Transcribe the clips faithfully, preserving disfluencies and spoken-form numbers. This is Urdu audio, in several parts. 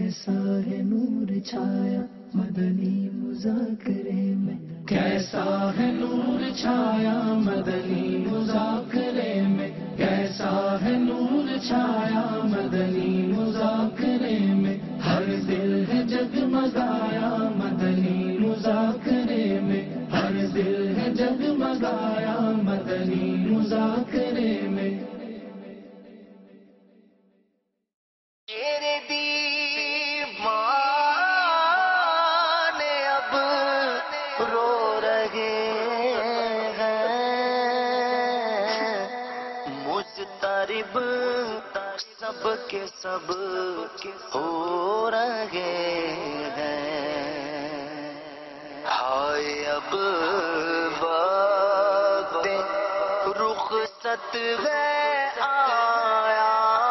کیسا ہے نور چھایا مدنی مذاکرے میں، کیسا ہے نور چھایا مدنی مذاکرے میں، کیسا ہے نور چھایا مدنی مذاکرے میں، ہر دل ہے جگمگایا مدنی مذاکرے میں، ہر دل ہے جگمگایا مدنی مذاکرے میں۔ تیرے دیوانے اب رو رہے ہیں، مضطرب سب کے سب ہو رہے ہیں، ہائے اب وقت رخصت ہے آیا،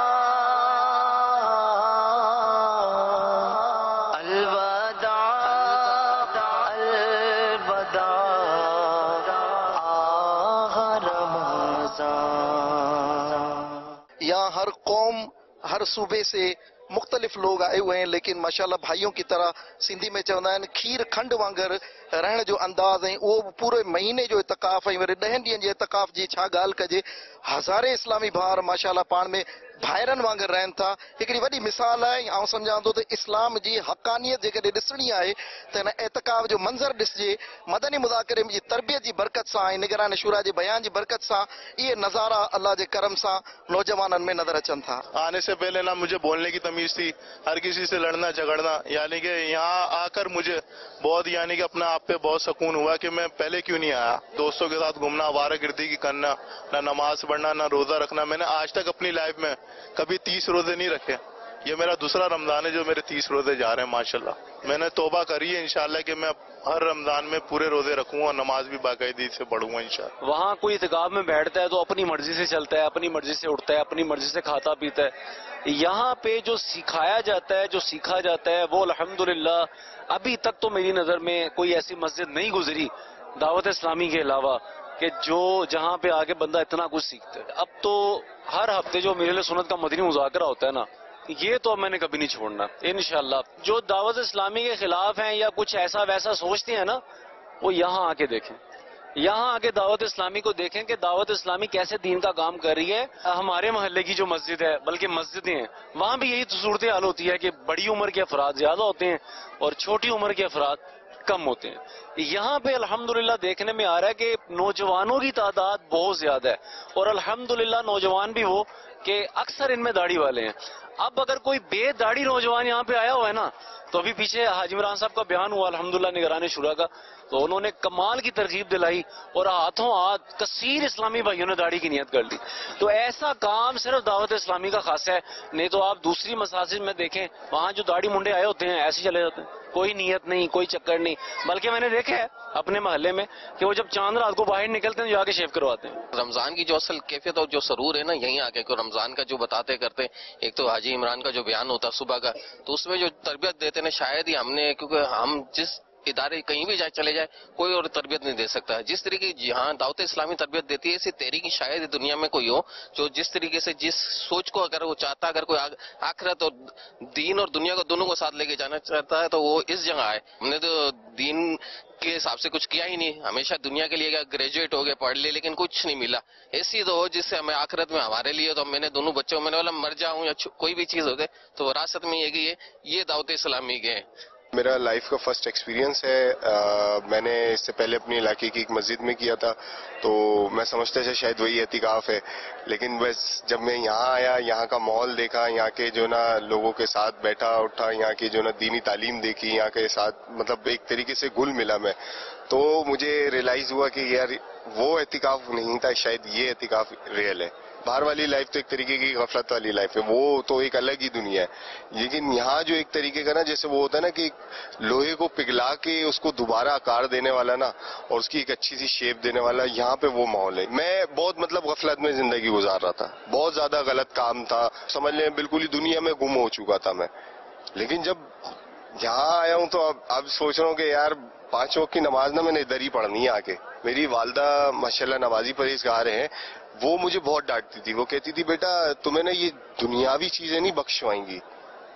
یہاں ہر قوم ہر صوبے سے مختلف لوگ آئے ہوئے ہیں، لیکن ماشاءاللہ بھائیوں کی طرح سندھی میں چوندہ ہیں کھیر کھنڈ وانگر رہن جو انداز ہیں، وہ پورے مہینے جو اعتکاف ہے میرے ڈہن ڈیئن جے اعتکاف جی چھا گال کجے، ہزارے اسلامی بھار ماشاءاللہ پان میں بھائرن وانگر رہن تھا۔ ایکڑی وڈی مثال ہے، آؤں سمجھاں تو اسلام جی حقانیت جے ڈسنی ہے تو ان اعتکاف جو منظر ڈسجے، مدنی مذاکرے جی تربیت جی برکت سے، نگران شورا جی بیان جی برکت سے، یہ نظارہ اللہ کے کرم سے نوجوانن میں نظر اچن تھا۔ آنے سے پہلے نہ مجھے بولنے کی تمیز تھی، ہر کسی سے لڑنا جھگڑنا، یعنی کہ یہاں آ کر مجھے بہت یعنی کہ اپنا آپ پہ بہت سکون ہوا کہ میں پہلے کیوں نہیں آیا۔ دوستوں کے ساتھ گھومنا، آوارہ گردی کی کرنا، نہ نماز پڑھنا، نہ روزہ رکھنا، میں نے آج تک اپنی لائف میں کبھی تیس روزے نہیں رکھے۔ یہ میرا دوسرا رمضان ہے جو میرے تیس روزے جا رہے ہیں ماشاءاللہ۔ میں نے توبہ کری ہے انشاءاللہ کہ میں ہر رمضان میں پورے روزے رکھوں گا، نماز بھی باقاعدگی سے پڑھوں گا انشاءاللہ۔ وہاں کوئی اعتکاف میں بیٹھتا ہے تو اپنی مرضی سے چلتا ہے، اپنی مرضی سے اٹھتا ہے، اپنی مرضی سے کھاتا پیتا ہے۔ یہاں پہ جو سکھایا جاتا ہے، جو سیکھا جاتا ہے، وہ الحمدللہ ابھی تک تو میری نظر میں کوئی ایسی مسجد نہیں گزری دعوت اسلامی کے علاوہ کہ جو جہاں پہ آگے بندہ اتنا کچھ سیکھتا ہے۔ اب تو ہر ہفتے جو میرے لیے سنت کا مدنی مذاکرہ ہوتا ہے نا، یہ تو اب میں نے کبھی نہیں چھوڑنا انشاءاللہ۔ جو دعوت اسلامی کے خلاف ہیں یا کچھ ایسا ویسا سوچتے ہیں نا، وہ یہاں آ کے دیکھیں، یہاں آ کے دعوت اسلامی کو دیکھیں کہ دعوت اسلامی کیسے دین کا کام کر رہی ہے۔ ہمارے محلے کی جو مسجد ہے، بلکہ مسجدیں ہیں، وہاں بھی یہی صورتحال ہوتی ہے کہ بڑی عمر کے افراد زیادہ ہوتے ہیں اور چھوٹی عمر کے افراد کم ہوتے ہیں۔ یہاں پہ الحمدللہ دیکھنے میں آ رہا ہے کہ نوجوانوں کی تعداد بہت زیادہ ہے، اور الحمدللہ نوجوان بھی وہ کہ اکثر ان میں داڑھی والے ہیں۔ اب اگر کوئی بے داڑھی نوجوان یہاں پہ آیا ہوا ہے نا، تو ابھی پیچھے حاجی عمران صاحب کا بیان ہوا الحمدللہ نگران شورا کا، تو انہوں نے کمال کی ترغیب دلائی اور ہاتھوں ہاتھ کثیر اسلامی بھائیوں نے داڑھی کی نیت کر لی۔ تو ایسا کام صرف دعوت اسلامی کا خاص ہے، نہیں تو آپ دوسری مساجد میں دیکھیں وہاں جو داڑھی منڈے آئے ہوتے ہیں ایسے چلے جاتے ہیں، کوئی نیت نہیں، کوئی چکر نہیں۔ بلکہ میں نے دیکھا ہے اپنے محلے میں کہ وہ جب چاند رات کو باہر نکلتے ہیں جا کے شیو کرواتے ہیں۔ رمضان کی جو اصل کیفیت اور جو سرور ہے نا، یہیں آ کے کو رمضان کا جو بتاتے کرتے، ایک تو حاجی عمران کا جو بیان ہوتا صبح کا، تو اس میں جو تربیت دیتے نا، شاید ہی ہم نے، کیونکہ ہم جس ادارے کہیں بھی جائے چلے جائے کوئی اور تربیت نہیں دے سکتا ہے جس طریقے کی جہاں دعوت اسلامی تربیت دیتی ہے، اسی تحریک شاید دنیا میں کوئی ہو جو جس طریقے سے جس سوچ کو اگر وہ چاہتا ہے، اگر کوئی آخرت اور دین اور دنیا کو دونوں کو ساتھ لے کے جانا چاہتا ہے تو وہ اس جگہ آئے۔ ہم نے تو دین کے حساب سے کچھ کیا ہی نہیں، ہمیشہ دنیا کے لیے گریجویٹ ہو گئے، پڑھ لیے، لیکن کچھ نہیں ملا۔ ایسی تو ہو جس سے ہمیں آخرت میں ہمارے لیے، تو میں نے دونوں بچوں میں نے بولا مر جاؤں یا کوئی بھی چیز ہو گئے تو وراثت میں یہ گئی ہے، یہ دعوت اسلامی کے ہے۔ میرا لائف کا فرسٹ ایکسپیرینس ہے، میں نے اس سے پہلے اپنے علاقے کی ایک مسجد میں کیا تھا، تو میں سمجھتا تھا شاید وہی اعتکاف ہے، لیکن بس جب میں یہاں آیا، یہاں کا ماحول دیکھا، یہاں کے جو نا لوگوں کے ساتھ بیٹھا اٹھا، یہاں کی جو نا دینی تعلیم دیکھی، یہاں کے ساتھ مطلب ایک طریقے سے گل ملا میں، تو مجھے ریئلائز ہوا کہ یار وہ اعتکاف نہیں تھا، شاید یہ اعتکاف ریئل ہے۔ باہر والی لائف تو ایک طریقے کی غفلت والی لائف ہے، وہ تو ایک الگ ہی دنیا ہے، لیکن یہاں جو ایک طریقے کا نا جیسے وہ ہوتا ہے نا کہ لوہے کو پگھلا کے اس کو دوبارہ آکار دینے والا نا، اور اس کی ایک اچھی سی شیپ دینے والا، یہاں پہ وہ ماحول ہے۔ میں بہت مطلب غفلت میں زندگی گزار رہا تھا، بہت زیادہ غلط کام تھا، سمجھ لیں بالکل ہی دنیا میں گم ہو چکا تھا میں، لیکن جب یہاں آیا ہوں تو اب اب سوچ رہا ہوں کہ یار پانچ وقت کی نماز نا میں نے ادھر ہی پڑھنی ہے آ کے۔ میری والدہ ماشاءاللہ نمازی پرہیزگار ہیں، وہ مجھے بہت ڈانٹتی تھی، وہ کہتی تھی بیٹا تمہیں نا یہ دنیاوی چیزیں نہیں بخشوائیں گی،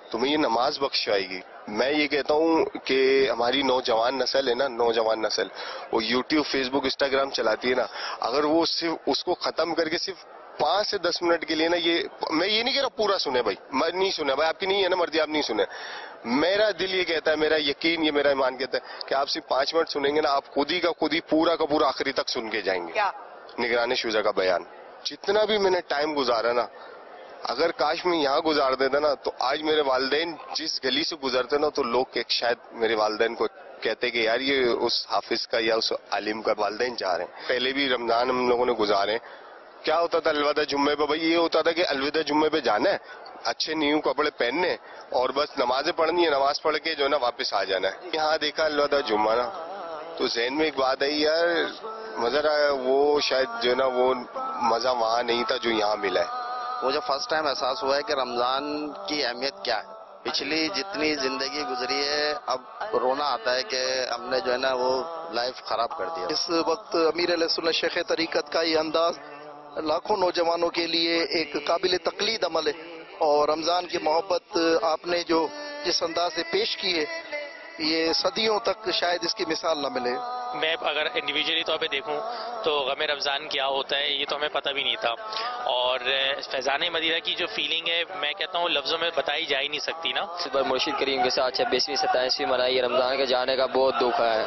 تمہیں یہ نماز بخشائے گی. میں یہ کہتا ہوں کہ ہماری نوجوان نسل ہے نا, نوجوان نسل وہ یوٹیوب, فیس بک, انسٹاگرام چلاتی ہے نا, اگر وہ صرف اس کو ختم کر کے صرف پانچ سے دس منٹ کے لیے نا, یہ میں یہ نہیں کہہ رہا پورا سنیں بھائی, میں نہیں سنا بھائی, آپ کی نہیں ہے نا مرضی, آپ نہیں سنیں. میرا دل یہ کہتا ہے, میرا یقین, یہ میرا ایمان کہتا ہے کہ آپ صرف پانچ منٹ سنیں گے نا, آپ خود ہی کا خود ہی پورا کا پورا آخری تک سن کے جائیں گے. نگران شوزہ کا بیان جتنا بھی میں نے ٹائم گزارا نا, اگر کاش میں یہاں گزار دیتا نا, تو آج میرے والدین جس گلی سے گزرتے نا تو لوگ شاید میرے والدین کو کہتے کہ یار یہ اس حافظ کا یا اس عالم کا والدین جا رہے ہیں. پہلے بھی رمضان ہم لوگوں نے گزارے, کیا ہوتا تھا الوداع جمعے پہ, بھائی یہ ہوتا تھا کہ الوداع جمعے پہ جانا ہے, اچھے نیو کپڑے پہننے اور بس نمازیں پڑھنی ہے, نماز پڑھ کے جو ہے نا واپس آ جانا ہے. یہاں دیکھا الوداع جمعہ نا, تو ذہن میں ایک بات آئی یار مزہ آیا, وہ شاید جو ہے نا وہ مزہ وہاں نہیں تھا جو یہاں ملا ہے. وہ جو فرسٹ ٹائم احساس ہوا ہے کہ رمضان کی اہمیت کیا ہے. پچھلی جتنی زندگی گزری ہے اب رونا آتا ہے کہ ہم نے جو ہے نا وہ لائف خراب کر دیا. اس وقت امیر علیہ سنت شیخ طریقت کا یہ انداز لاکھوں نوجوانوں کے لیے ایک قابل تقلید عمل ہے, اور رمضان کی محبت آپ نے جو جس انداز سے پیش کی ہے یہ صدیوں تک شاید اس کی مثال نہ ملے. میں اگر انڈیویجولی طور پہ دیکھوں تو غم رمضان کیا ہوتا ہے یہ تو ہمیں پتہ بھی نہیں تھا, اور فیضان مدینہ کی جو فیلنگ ہے میں کہتا ہوں لفظوں میں بتائی جا ہی نہیں سکتی نا. صبح مرشد کریم کے ساتھ چھبیسویں ستائیسویں منائی, رمضان کے جانے کا بہت دکھ ہے,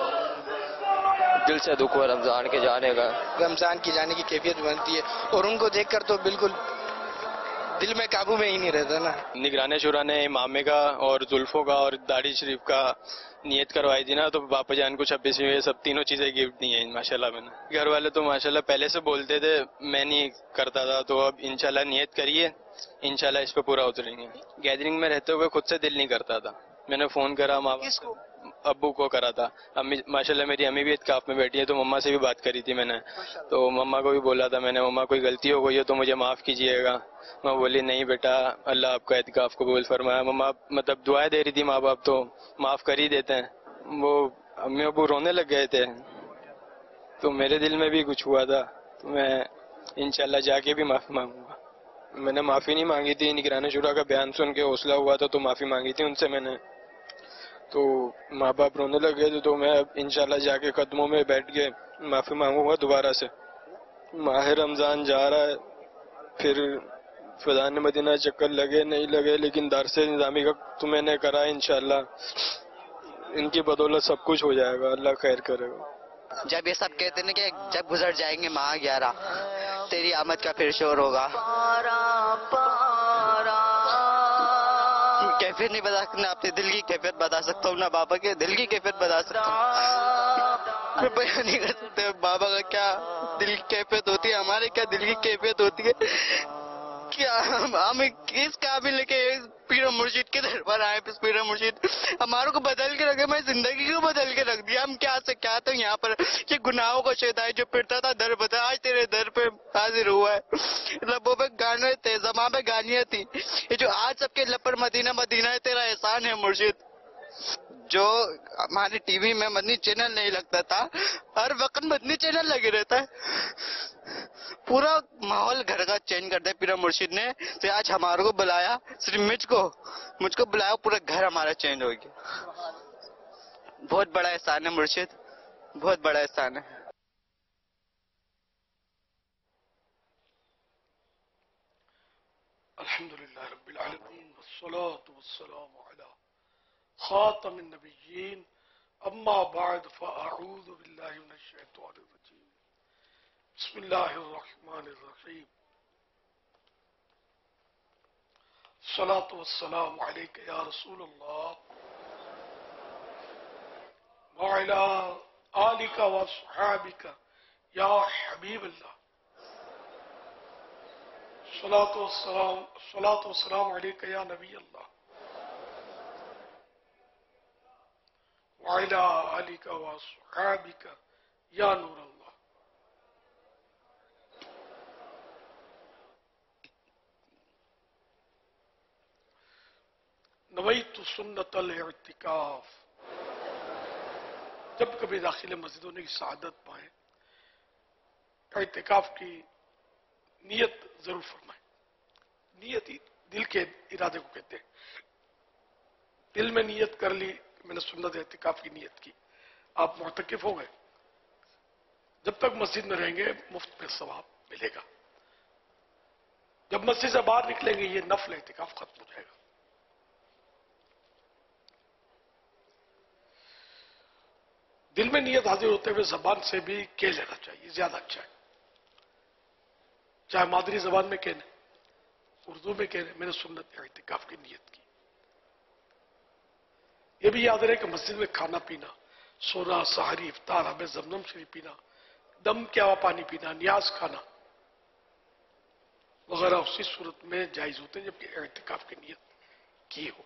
دل سے دکھ ہوا رمضان کے جانے کا. رمضان کی جانے کی کیفیت بنتی ہے اور ان کو دیکھ کر تو بالکل دل میں قابو میں ہی نہیں رہتا نا. نگران شورا نے امامے کا اور زلفوں کا اور داڑھی شریف کا نیت کروائی تھی نا, تو باپا جان کو چھبیسویں سب تینوں چیزیں گفٹ دی ہیں ماشاءاللہ. میں نے گھر والے تو ماشاءاللہ پہلے سے بولتے تھے, میں نہیں کرتا تھا, تو اب انشاءاللہ نیت کریے, انشاءاللہ اس پہ پورا اتریں گے. گیدرنگ میں رہتے ہوئے خود سے دل نہیں کرتا تھا, میں نے فون کرا ماں ابو کو کرا تھا. امی ماشاءاللہ میری امی بھی اعتکاف میں بیٹھی ہے, تو مما سے بھی بات کری تھی میں نے, تو مما کو بھی بولا تھا میں نے, مما کوئی غلطی ہو گئی ہے تو مجھے معاف کیجیے گا. میں بولی نہیں بیٹا اللہ آپ کا اعتکاف قبول فرمایا. مما مطلب دعائیں دے رہی تھی, ماں باپ تو معاف کر ہی دیتے ہیں. وہ امی ابو رونے لگ گئے تھے تو میرے دل میں بھی کچھ ہوا تھا, تو میں انشاءاللہ جا کے بھی معافی مانگوں گا. میں نے معافی نہیں مانگی تھی, نگران شورا کا بیان سن کے حوصلہ ہوا تھا تو معافی مانگی تھی ان سے میں نے, تو ماں باپ رونے لگے تھے, تو میں اب انشاءاللہ جا کے قدموں میں بیٹھ کے معافی مانگوں گا دوبارہ سے. ماہ رمضان جا رہا ہے, پھر فیضان مدینہ چکر لگے نہیں لگے, لیکن درس نظامی کا تو میں نے کرا, انشاءاللہ ان کی بدولت سب کچھ ہو جائے گا, اللہ خیر کرے گا. جب یہ سب کہتے ہیں کہ جب گزر جائیں گے ماہ گیارہ تیری آمد کا پھر شور ہوگا, کیفیت نہیں بتا سکتا, اپنے دل کی کیفیت بتا سکتا ہوں, نہ بابا کے دل کی کیفیت بتا سکتا ہوں. میں بیان نہیں کر سکتے بابا کا کیا دل کی کیفیت ہوتی ہے, ہمارے کیا دل کی کیفیت ہوتی ہے. کیا ہم کس قابل لے کے پیر مرشد کے دربار آئے, پیر مرشد ہماروں کو بدل کے رکھے, میں زندگی کو بدل کے رکھ دیا. ہم کیا سے کیا تھا یہاں پر, یہ گناہوں کا شیطان جو پھرتا تھا در بدر, آج تیرے در پہ حاضر ہوا ہے. لبوں پہ گانے تھے, زباں پہ گانیاں تھی, یہ جو آج سب کے لب پر مدینہ مدینہ ہے, تیرا احسان ہے مرشد. جو ہمارے ٹی وی میں مدنی چینل نہیں لگتا تھا, ہر وقت مدنی چینل لگے رہتا ہے. پورا ماحول گھر کا چینج کر دیا پیر مرشد نے, تو آج ہماروں کو بلایا, صرف مجھ کو مجھ کو بلایا, پورا گھر ہمارا چینج ہو گیا. بہت بڑا احسان ہے مرشد, بہت بڑا احسان ہے. الحمدللہ رب العالمین والصلاة والسلام علی خاتم النبیین, اما بعد فاعوذ باللہ من الشیطان الرجیم, بسم اللہ الرحمن الرحیم. الصلاة والسلام علیک یا رسول اللہ وعلی آلک وصحابک یا حبیب اللہ. صلاۃ والسلام صلاۃ والسلام علیک یا نبی اللہ وعلی آلک وصحابک یا نور اللہ. نویت سنت الاعتکاف. جب کبھی داخل مسجد ہونے کی سعادت پائیں, اعتکاف کی نیت ضرور فرمائیں. نیت ہی دل کے ارادے کو کہتے ہیں. دل میں نیت کر لی میں نے سنت اعتکاف کی نیت کی، آپ معتکف ہو گئے، جب تک مسجد میں رہیں گے مفت میں ثواب ملے گا، جب مسجد سے باہر نکلیں گے یہ نفل اعتکاف ختم ہو جائے گا۔ دل میں نیت حاضر ہوتے ہوئے زبان سے بھی کہہ لینا چاہیے، زیادہ اچھا ہے، چاہے مادری زبان میں کہنے، اردو میں کہنے، میں نے سنت اعتکاف کی نیت کی۔ یہ بھی یاد رہے کہ مسجد میں کھانا پینا، سونا، سحری، افطار، ہمیں زمزم شریف پینا، دم کیا ہوا پانی پینا، نیاز کھانا وغیرہ اسی صورت میں جائز ہوتے ہیں جبکہ اعتکاف کی نیت کی ہو۔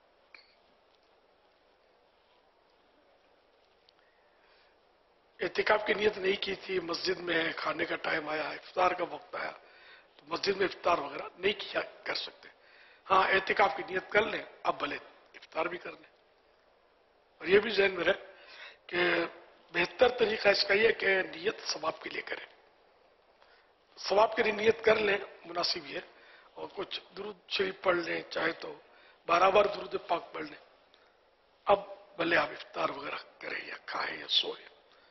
اعتکاف کی نیت نہیں کی تھی، مسجد میں کھانے کا ٹائم آیا، افطار کا وقت آیا تو مسجد میں افطار وغیرہ نہیں کیا کر سکتے، ہاں اعتکاف کی نیت کر لیں، اب بھلے افطار بھی کر لیں۔ اور یہ بھی ذہن میں رہے کہ بہتر طریقہ اس کا یہ کہ نیت ثواب کے لیے کریں، ثواب کے لیے نیت کر لیں مناسب یہ، اور کچھ درود شریف پڑھ لیں، چاہے تو بارہ بار درود پاک پڑھ لیں، اب بھلے آپ افطار وغیرہ کریں یا کھائیں یا سوئیں۔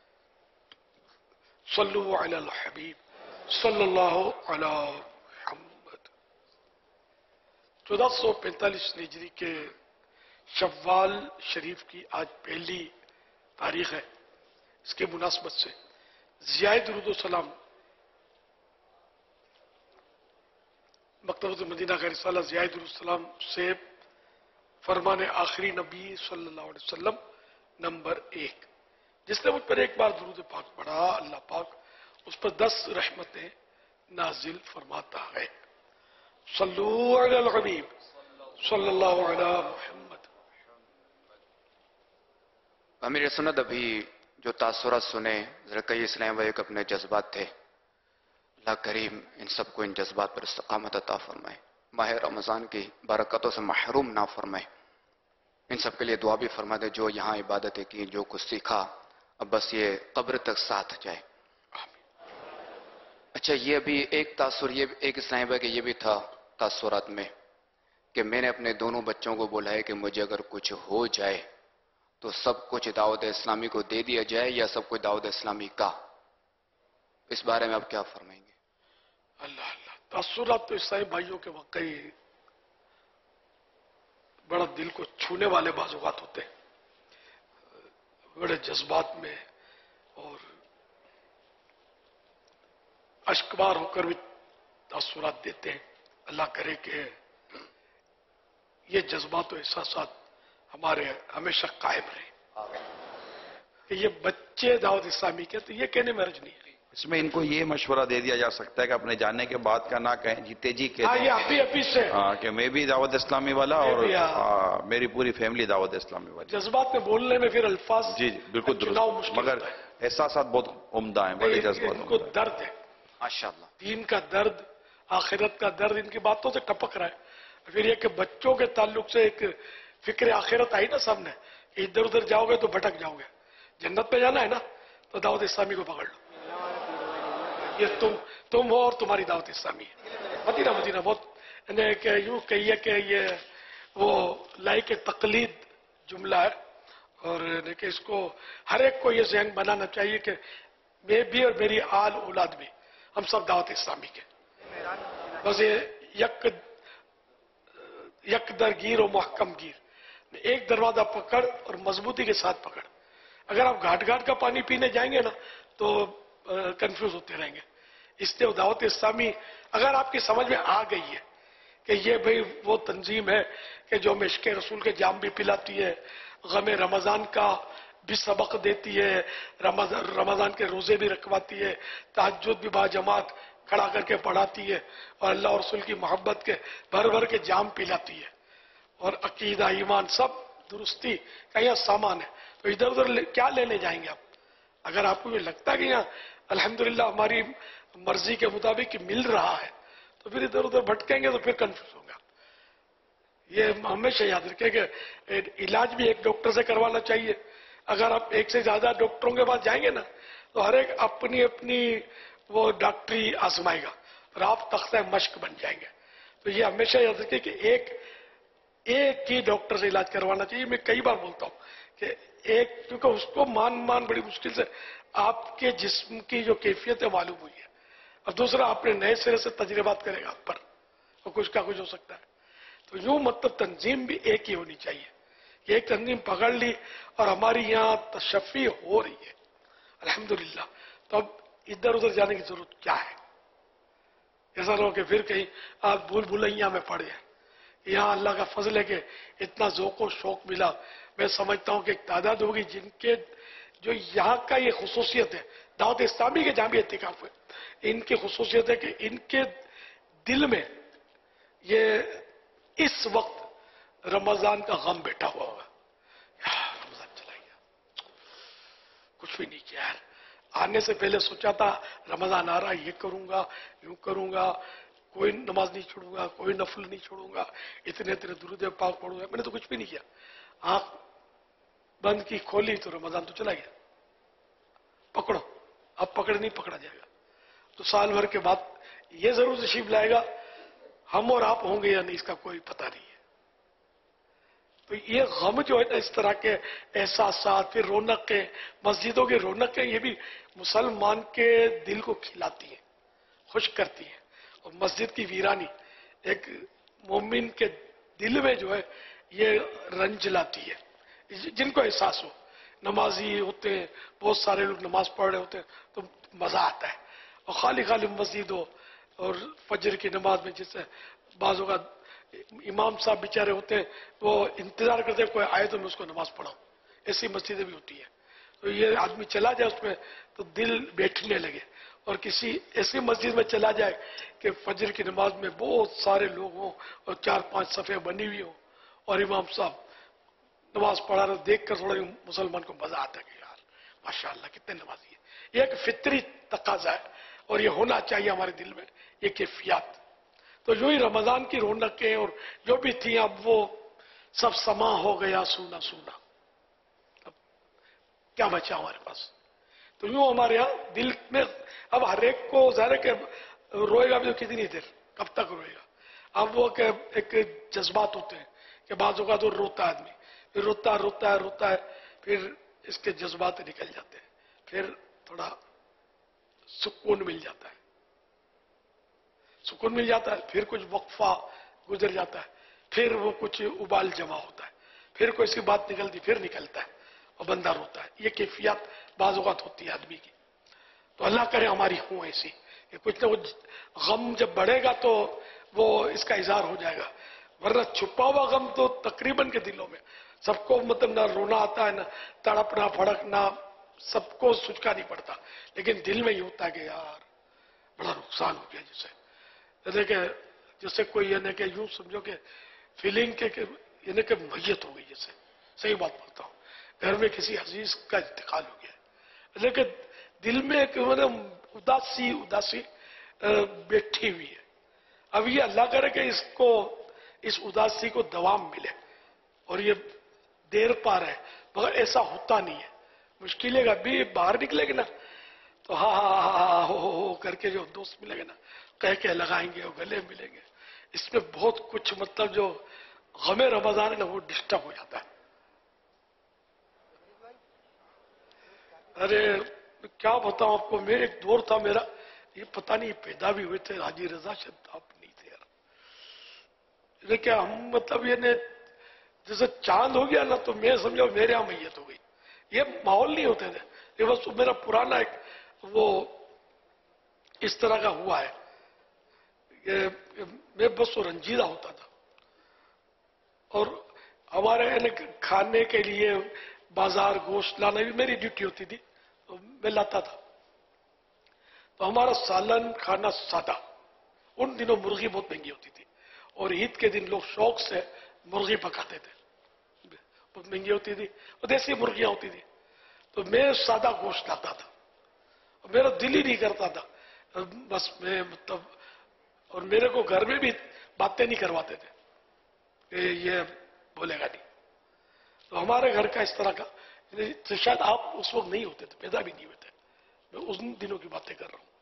صلو علی الحبیب صلی اللہ علی محمد۔ چودہ سو پینتالیس ہجری کے شوال شریف کی آج پہلی تاریخ ہے، اس کے مناسبت سے ضیاء درود و سلام مکتبۃ المدینہ کا رسالہ ضیاء درود و سلام سے فرمان آخری نبی صلی اللہ علیہ وسلم نمبر ایک، جس نے مجھ پر ایک بار درود پاک پڑھا اللہ پاک اس پر دس رحمتیں نازل فرماتا ہے۔ صلو علی الحبیب صلی اللہ علی محمد۔ امیر سنت ابھی جو تاثرات سنے ذرا کئی اسلام بھائی کے اپنے جذبات تھے، اللہ کریم ان سب کو ان جذبات پر استقامت عطا فرمائے، ماہ رمضان کی برکتوں سے محروم نہ فرمائے، ان سب کے لیے دعا بھی فرما دے جو یہاں عبادتیں کی، جو کچھ سیکھا اب بس یہ قبر تک ساتھ جائے۔ اچھا یہ بھی ایک تاثر، یہ ایک اسلام بھائی کہ یہ بھی تھا تاثرات میں کہ میں نے اپنے دونوں بچوں کو بولا ہے کہ مجھے اگر کچھ ہو جائے تو سب کچھ دعوت اسلامی کو دے دیا جائے یا سب کچھ دعوت اسلامی کا، اس بارے میں آپ کیا فرمائیں گے؟ اللہ اللہ، تاثرات تو عیسائی بھائیوں کے واقعی بڑا دل کو چھونے والے بعض اوقات ہوتے ہیں، بڑے جذبات میں اور اشکبار ہو کر بھی تاثرات دیتے ہیں۔ اللہ کرے کہ یہ جذبات و احساسات ہمارے ہمیشہ قائم رہے کہ یہ بچے دعوت اسلامی کے، تو یہ کہنے میں حرج نہیں ہے۔ اس میں ان کو یہ مشورہ دے دیا جا سکتا ہے کہ اپنے جانے کے بعد کا نہ کہیں، جیتے جی کہہ دیں یہ ابھی ابھی سے ہاں کہ میں بھی دعوت اسلامی والا اور میری پوری فیملی دعوت اسلامی والی۔ جذبات میں بولنے میں پھر الفاظ جی جی بالکل درست، مگر احساسات بہت عمدہ ہیں، بڑے جذبات ان کو درد ہے، ماشاءاللہ دین کا درد، آخرت کا درد ان کی باتوں سے ٹپک رہا ہے۔ پھر یہ کہ بچوں کے تعلق سے ایک فکر آخرت آئی نا سامنے، ادھر ادھر جاؤ گے تو بھٹک جاؤ گے، جنت پہ جانا ہے نا تو دعوت اسلامی کو پکڑ لو، یہ تم تم ہو اور تمہاری دعوت اسلامی ہے۔ مدینہ مدینہ بہت کہ یوں کہیے کہ یہ وہ لائق تقلید جملہ ہے، اور کہ اس کو ہر ایک کو یہ ذہن بنانا چاہیے کہ میں بھی اور میری آل اولاد بھی ہم سب دعوت اسلامی کے، بس یہ یک یک درگیر و محکم گیر، ایک دروازہ پکڑ اور مضبوطی کے ساتھ پکڑ۔ اگر آپ گھاٹ گھاٹ کا پانی پینے جائیں گے نا تو کنفیوز ہوتے رہیں گے، اس لیے دعوت اسلامی اگر آپ کی سمجھ میں آ گئی ہے کہ یہ بھئی وہ تنظیم ہے کہ جو مشق رسول کے جام بھی پلاتی ہے، غم رمضان کا بھی سبق دیتی ہے، رمضان کے روزے بھی رکھواتی ہے، تہجد بھی با جماعت کھڑا کر کے پڑھاتی ہے، اور اللہ اور رسول کی محبت کے بھر بھر کے جام پلاتی ہے، اور عقیدہ ایمان سب درستی کا یہ سامان ہے، تو ادھر ادھر کیا لینے جائیں گے آپ؟ اگر آپ کو یہ لگتا ہے کہ یہاں الحمدللہ ہماری مرضی کے مطابق مل رہا ہے تو پھر ادھر ادھر بھٹکیں گے تو پھر کنفیوز ہوں گا۔ یہ ہمیشہ یاد رکھیں کہ علاج بھی ایک ڈاکٹر سے کروانا چاہیے، اگر آپ ایک سے زیادہ ڈاکٹروں کے پاس جائیں گے نا تو ہر ایک اپنی اپنی وہ ڈاکٹری آزمائے گا اور آپ تختہ مشق بن جائیں گے۔ تو یہ ہمیشہ یاد رکھیں کہ ایک एक ही डॉक्टर से इलाज करवाना चाहिए। मैं कई बार बोलता हूँ कि एक, क्योंकि उसको मान मान बड़ी मुश्किल से आपके जिस्म की जो कैफियत है मालूम हुई है। अब दूसरा आपने नए सिरे से तजर्बात करेगा आप पर, तो कुछ का कुछ हो सकता है। तो यूं मतलब तंजीम भी एक ही होनी चाहिए कि एक तंजीम पकड़ ली और हमारी यहाँ तशफ़ी हो रही है अल्हम्दुलिल्लाह। तो अब इधर उधर जाने की जरूरत क्या है? ऐसा ना हो कि फिर कहीं आप भूल भुलैया में पड़ जाए। यहाँ अल्लाह का फजल है कि इतना ज़ौक़ और शौक मिला। मैं समझता हूँ कि एक तादाद होगी जिनके जो यहाँ का ये खुसूसियत है, दावत इस्लामी के जहाँ भी एतिकाफ है, इनकी खुसूसियत है कि इनके दिल में ये इस वक्त रमजान का गम बैठा हुआ होगा। यार रमजान चला गया, कुछ भी नहीं किया यार। आने से पहले सोचा था रमजान आ रहा, ये करूंगा, यूं करूंगा, कोई नमाज नहीं छोड़ूंगा, कोई नफल नहीं छोड़ूंगा, इतने इतने दुरूद पाक पढ़ूंगा। मैंने तो कुछ भी नहीं किया। आंख बंद की, खोली तो रमजान तो चला गया। पकड़ो, अब पकड़ नहीं पकड़ा जाएगा। तो साल भर के बाद ये जरूर नसीब लाएगा, हम और आप होंगे या नहीं इसका कोई पता नहीं है। तो ये गम जो है ना, इस तरह के एहसासात, फिर रौनकें, मस्जिदों की रौनकें, ये भी मुसलमान के दिल को खिलाती है, खुश करती है। और मस्जिद की वीरानी एक मोमिन के दिल में जो है ये रंज लाती है, जिनको एहसास हो। नमाजी होते हैं, बहुत सारे लोग नमाज पढ़ रहे होते हैं तो मजा आता है। और खाली खाली मस्जिद हो और फजर की नमाज में जिससे बाजों का इमाम साहब बेचारे होते हैं वो इंतजार करते हैं कोई आए तो मैं उसको नमाज पढ़ाऊं, ऐसी मस्जिदें भी होती है। तो ये आदमी चला जाए उसमें तो दिल बैठने लगे। और किसी ऐसी मस्जिद में चला जाए कि फजर की नमाज में बहुत सारे लोग हों और चार पांच सफ़े बनी हुई हो और इमाम साहब नमाज पढ़ा रहे, देख कर थोड़ा मुसलमान को मजा आता है कि यार माशाअल्लाह कितने नमाजी है। ये एक फितरी तकाजा है और ये होना चाहिए हमारे दिल में, ये कैफियत। तो जो ही रमजान की रौनकें और जो भी थी अब वो सब समा हो गया, सूना सूना, अब क्या बचा हमारे पास। तो यूं हमारे यहाँ दिल में अब हर एक को ज़ाहिर है कि रोएगा भी तो कितनी देर, कब तक रोएगा। अब वो के एक जज्बात होते हैं कि बाजू का तो रोता है आदमी, फिर रोता रोता है रोता है, फिर इसके जज्बात निकल जाते हैं, फिर थोड़ा सुकून मिल जाता है, सुकून मिल जाता है, फिर कुछ वक्फा गुजर जाता है, फिर वो कुछ उबाल जमा होता है, फिर कोई सी बात निकलती, फिर निकलता है और बंदा रोता है। ये कैफियत बाज़-औक़ात होती है आदमी की। तो अल्लाह करे हमारी हो ऐसी कि कुछ ना कुछ गम जब बढ़ेगा तो वो इसका इजहार हो जाएगा, वरना छुपा हुआ गम तो तकरीबन के दिलों में सबको, मतलब ना रोना आता है, ना तड़पना फड़कना, सबको सुचका नहीं पड़ता, लेकिन दिल में ही होता है कि यार बड़ा नुकसान हो गया। जैसे जैसे कि जैसे कोई यानी कि यूं समझो कि फीलिंग के यानी कि मैयत हो गई, जैसे सही बात बोलता हूँ, घर में किसी अजीज का इंतकाल हो गया, लेकिन दिल में एक मतलब उदासी उदासी बैठी हुई है। अब ये अल्लाह करे कि इसको, इस उदासी को दवाम मिले और ये देर पा रहे, मगर ऐसा होता नहीं है। मुश्किलें अभी बाहर निकलेगी ना तो हा हा हा हा हो हो हो करके जो दोस्त मिलेंगे ना, कह के लगाएंगे और गले मिलेंगे, इसमें बहुत कुछ मतलब जो गमे रमजान है ना वो डिस्टर्ब हो जाता है। अरे क्या बताऊं आपको, मेरे एक दौर था मेरा, ये पता नहीं पैदा भी हुए थे हाजी रजा शद्दाब नहीं थे यार, लेकिन हम मतलब ये ने जैसे चांद हो गया ना तो मैं समझो मेरे यहाँ मैयत हो गई। ये माहौल नहीं होते थे, ये बस मेरा पुराना एक वो इस तरह का हुआ है, ये मैं बस वो रंजीदा होता था। और हमारे यानी खाने के लिए बाजार गोश्त लाना भी मेरी ड्यूटी होती थी, तो मैं लाता था। तो हमारा सालन खाना सादा, उन दिनों मुर्गी बहुत महंगी होती थी और ईद के दिन लोग शौक से मुर्गी पकाते थे, बहुत महंगी होती थी और देसी मुर्गियां होती थी। तो मैं सादा गोश्त लाता था और मेरा दिल ही नहीं करता था, बस मैं मतलब, और मेरे को घर में भी बातें नहीं करवाते थे कि ये बोलेगा नहीं। तो हमारे घर का इस तरह का, तो शायद आप उस वक्त नहीं होते थे, पैदा भी नहीं हुए थे, मैं उन दिनों की बातें कर रहा हूं।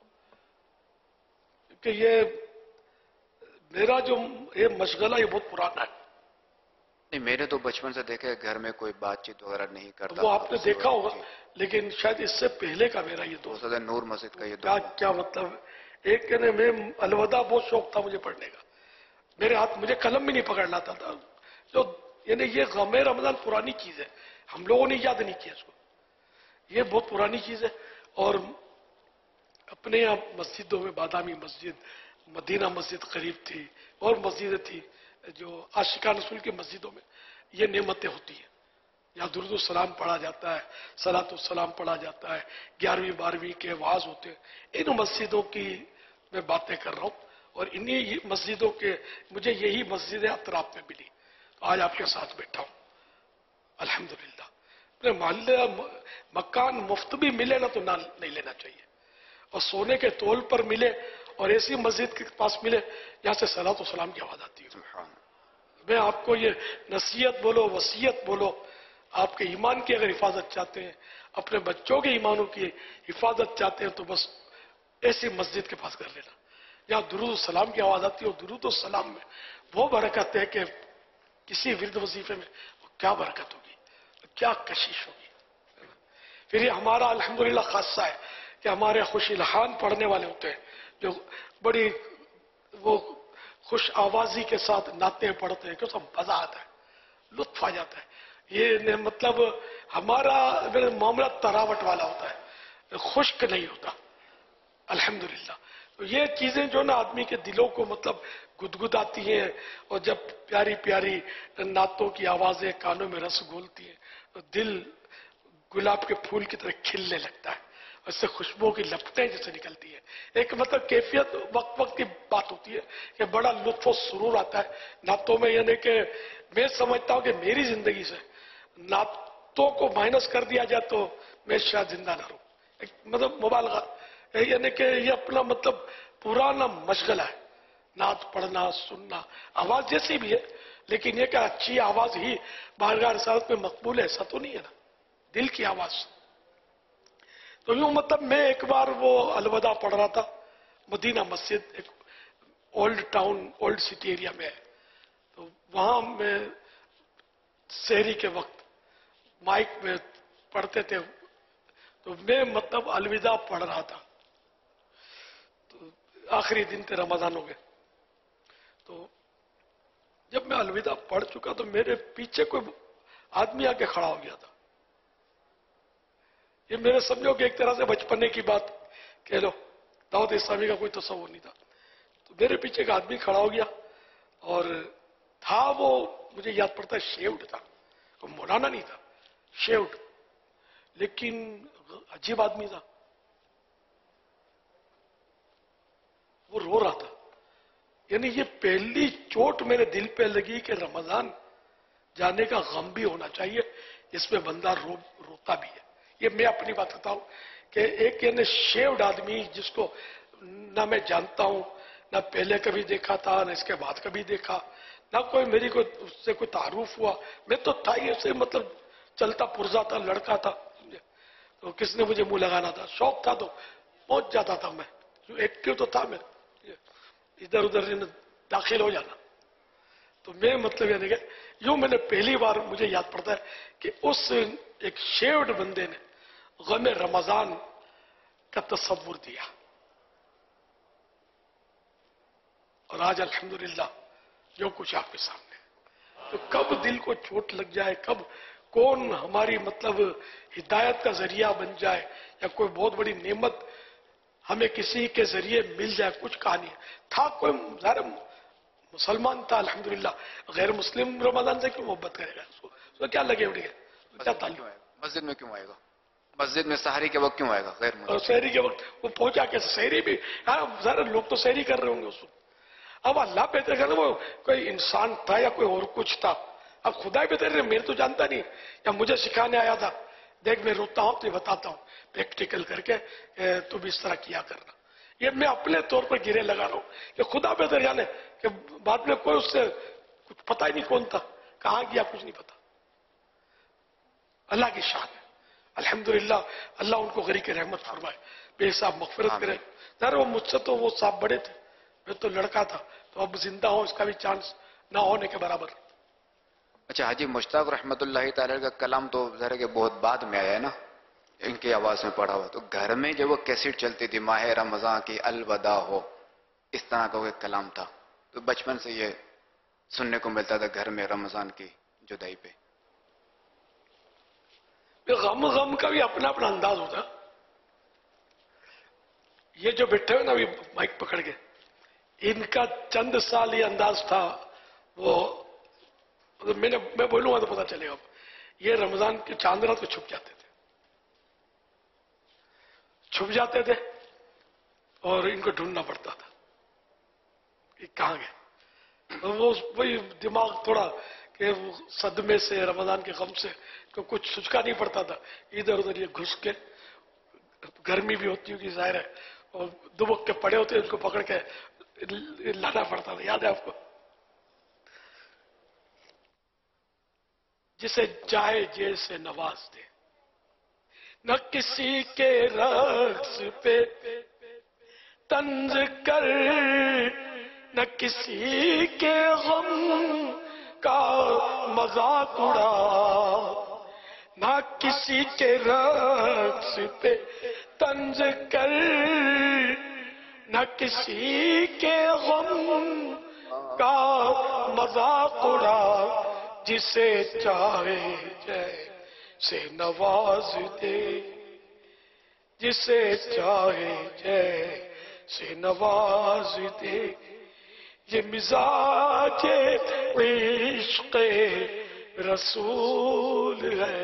क्योंकि ये मेरा जो ये मशगला ये बहुत पुराना है, نہیں میں نے تو بچپن سے دیکھا ہے گھر میں کوئی بات چیت وغیرہ نہیں کرتا. وہ آپ نے دیکھا ہوگا, لیکن شاید اس سے پہلے کا میرا یہ دوست ہے نور مسجد کا یہ کیا دوست. کیا مطلب, ایک کہنے میں الوداع بہت شوق تھا مجھے پڑھنے کا, میرے ہاتھ مجھے قلم بھی نہیں پکڑنا آتا تھا. جو یعنی یہ غم رمضان پرانی چیز ہے, ہم لوگوں نے یاد نہیں کیا اس کو, یہ بہت پرانی چیز ہے. اور اپنے یہاں مسجدوں میں بادامی مسجد, مدینہ مسجد قریب تھی, اور مسجدیں تھی جو عاشقان رسول کی مسجدوں میں یہ نعمتیں ہوتی ہیں. یہاں درود السلام پڑھا جاتا ہے, صلاۃ السلام پڑھا جاتا ہے, گیارہویں بارہویں کے وعظ ہوتے ہیں. ان مسجدوں کی میں باتیں کر رہا ہوں, اور انہی مسجدوں کے مجھے یہی مسجدیں اطراف میں ملی, تو آج آپ کے ساتھ بیٹھا ہوں الحمدللہ. اپنے محلے مکان مفت بھی ملے نا تو نہ نہیں لینا چاہیے, اور سونے کے تول پر ملے اور ایسی مسجد کے پاس ملے جہاں سے صلاۃ السلام کی آواز آتی ہے. میں آپ کو یہ نصیحت بولو, وصیت بولو, آپ کے ایمان کی اگر حفاظت چاہتے ہیں, اپنے بچوں کے ایمانوں کی حفاظت چاہتے ہیں, تو بس ایسی مسجد کے پاس کر لینا جہاں درود السلام کی آواز آتی ہے. اور درود السلام میں وہ برکت ہے کہ کسی ورد وظیفے میں وہ کیا برکت ہوگی, کیا کشش ہوگی. پھر یہ ہمارا الحمدللہ خاصہ ہے کہ ہمارے خوش الحان پڑھنے والے ہوتے ہیں جو بڑی وہ خوش آوازی کے ساتھ نعتیں پڑھتے ہیں, کہ سب مزہ آتا ہے, لطف آ جاتا ہے. یہ مطلب ہمارا معاملہ تراوٹ والا ہوتا ہے, خشک نہیں ہوتا الحمدللہ. تو یہ چیزیں جو نا آدمی کے دلوں کو مطلب گدگداتی ہیں, اور جب پیاری پیاری نعتوں کی آوازیں کانوں میں رس گھولتی ہیں تو دل گلاب کے پھول کی طرح کھلنے لگتا ہے, اس سے خوشبو کی لپٹیں جیسے نکلتی ہیں. ایک مطلب کیفیت وقت وقت کی بات ہوتی ہے کہ بڑا لطف و سرور آتا ہے نعتوں میں. یعنی کہ میں سمجھتا ہوں کہ میری زندگی سے نعتوں کو مائنس کر دیا جائے تو میں شاید زندہ نہ رہوں. ایک مطلب مبالغہ, یعنی کہ یہ اپنا مطلب پرانا مشغلہ ہے نعت پڑھنا سننا, آواز جیسی بھی ہے, لیکن یہ کہ اچھی آواز ہی بارگاہ رسالت میں مقبول ہے, ایسا تو نہیں ہے نا, دل کی آواز. تو یوں مطلب میں ایک بار وہ الوداع پڑھ رہا تھا, مدینہ مسجد ایک old town old city area میں ہے, تو وہاں میں سحری کے وقت مائک میں پڑھتے تھے, تو میں مطلب الوداع پڑھ رہا تھا. تو آخری دن تھے, رمضان ہو گئے. تو جب میں الوداع پڑھ چکا تو میرے پیچھے کوئی آدمی آ کے کھڑا ہو گیا تھا. یہ میرے سمجھو کہ ایک طرح سے بچپنے کی بات کہہ لو, دعوت اسلامی کا کوئی تصور نہیں تھا. تو میرے پیچھے ایک آدمی کھڑا ہو گیا, اور تھا وہ مجھے یاد پڑتا ہے شیوڈ تھا, وہ مولانا نہیں تھا, شیوڈ, لیکن عجیب آدمی تھا. وہ رو رہا تھا. یعنی یہ پہلی چوٹ میرے دل پہ لگی کہ رمضان جانے کا غم بھی ہونا چاہیے جس میں بندہ رو روتا بھی ہے. یہ میں اپنی بات کرتا ہوں کہ ایک یعنی شیوڈ آدمی جس کو نہ میں جانتا ہوں, نہ پہلے کبھی دیکھا تھا نہ اس کے بعد کبھی دیکھا, نہ کوئی میری کوئی اس سے کوئی تعارف ہوا. میں تو تھا ہی سے مطلب چلتا پرزا تھا, لڑکا تھا, تو کس نے مجھے منہ لگانا تھا, شوق تھا تو پہنچ جاتا تھا. میں جو ایکٹیو تو تھا, میں ادھر ادھر داخل ہو جانا. تو میں مطلب یعنی کہ یوں میں نے پہلی بار مجھے یاد پڑتا ہے کہ اس ایک شیوڈ بندے نے غم رمضان کا تصور دیا. اور آج الحمدللہ جو کچھ آپ کے سامنے, تو کب دل کو چوٹ لگ جائے, کب کون ہماری مطلب ہدایت کا ذریعہ بن جائے, یا کوئی بہت بڑی نعمت ہمیں کسی کے ذریعے مل جائے, کچھ کہانی تھا. کوئی ظاہر مسلمان تھا الحمدللہ, غیر مسلم رمضان سے کیوں محبت کرے گا, اس کو کیا لگے اڑ گئے, کیا تعلق ہے. مسجد میں کیوں آئے گا, مسجد میں سحری کے وقت کیوں آئے گا غیر مسلم. اور سحری کے وقت وہ پہنچا کے سحری بھی, ہاں ظاہر لوگ تو سحری کر رہے ہوں گے اس وقت. اب اللہ بہتر کر وہ کوئی انسان تھا یا کوئی اور کچھ تھا, اب خدا بہتر رہے, میرے تو جانتا نہیں, یا مجھے سکھانے آیا تھا, دیکھ میں روتا ہوں تو بتاتا ہوں پریکٹیکل کر کے تو بھی اس طرح کیا کرنا. یہ میں اپنے طور پر گرے لگا رہا ہوں کہ خدا بہتر جانے کہ بعد میں کوئی اس سے کچھ پتہ ہی نہیں کون تھا, کہاں گیا کچھ نہیں پتا. اللہ کی شان ہے الحمدللہ, اللہ ان کو غریق رحمت فرمائے, بے حساب مغفرت کرے. ظاہر وہ مجھ سے تو وہ صاحب بڑے تھے, میں تو لڑکا تھا, تو اب زندہ ہوں اس کا بھی چانس نہ ہونے کے برابر. اچھا حاجی مشتاق رحمۃ اللہ تعالی کا کلام تو ذرا کہ بہت بعد میں آیا ہے نا، ان کی آواز میں پڑھا ہوا، تو گھر میں جب وہ کیسٹ چلتی تھی ماہ رمضان کی الوداع ہو، اس طرح کا وہ کلام تھا، تو بچپن سے یہ سننے کو ملتا تھا گھر میں رمضان کی جدائی پہ. غم غم کا بھی اپنا اپنا انداز ہوتا. یہ جو بیٹھے ہوئے نا ابھی مائک پکڑ کے، ان کا چند سال یہ انداز تھا، وہ میں نے میں بولوں گا تو پتا چلے گا. یہ رمضان کے چاند رات کو چھپ جاتے تھے چھپ جاتے تھے اور ان کو ڈھونڈنا پڑتا تھا کہ کہاں گئے. وہ وہی دماغ تھوڑا کہ صدمے سے، رمضان کے غم سے کچھ سچکا نہیں پڑتا تھا، ادھر ادھر یہ گھس کے، گرمی بھی ہوتی ہوگی ظاہر ہے، اور دبک کے پڑے ہوتے ان کو پکڑ کے لانا پڑتا تھا. یاد ہے آپ کو؟ جسے چاہے جیسے نواز دے، نہ کسی کے رقص پہ طنز کر، نہ کسی کے غم کا مذاق اڑا، نہ کسی کے رقص پہ طنز کر، نہ کسی کے غم کا مذاق اڑا، جسے چاہے جیسے نواز دے، جسے چاہے جیسے نواز دے. یہ مزاج عشق رسول ہے،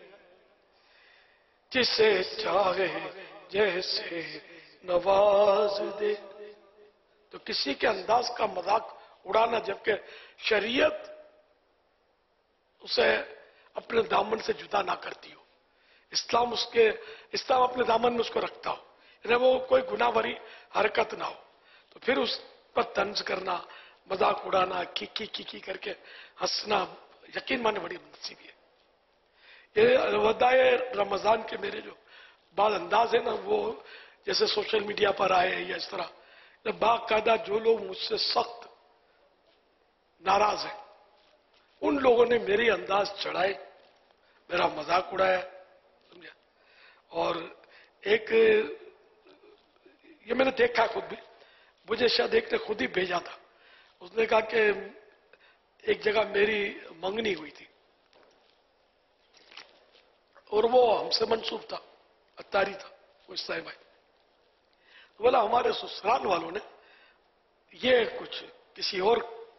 جسے چاہے جیسے نواز دے. تو کسی کے انداز کا مذاق اڑانا، جبکہ شریعت اسے اپنے دامن سے جدا نہ کرتی ہو، اسلام اس کے اسلام اپنے دامن میں اس کو رکھتا ہو، یعنی وہ کوئی گناہ بری حرکت نہ ہو، تو پھر اس پر طنز کرنا، مذاق اڑانا، کی کی کی کی کر کے ہنسنا، یقین مانے بڑی نصیبی ہے. یہ وداع رمضان کے میرے جو بعض انداز ہے نا، وہ جیسے سوشل میڈیا پر آئے یا اس طرح، باقاعدہ جو لوگ مجھ سے سخت ناراض ہیں ان لوگوں نے میری انداز چڑھائے، میرا مذاق اڑایا، سمجھا. اور ایک یہ میں نے دیکھا خود بھی، مجھے شاید ایک نے خود ہی بھیجا تھا، اس نے کہا کہ ایک جگہ میری منگنی ہوئی تھی اور وہ ہم سے منسوب تھا، اتاری تھا وہ صاحب بھائی. بولا ہمارے سسرال والوں نے یہ کچھ کسی اور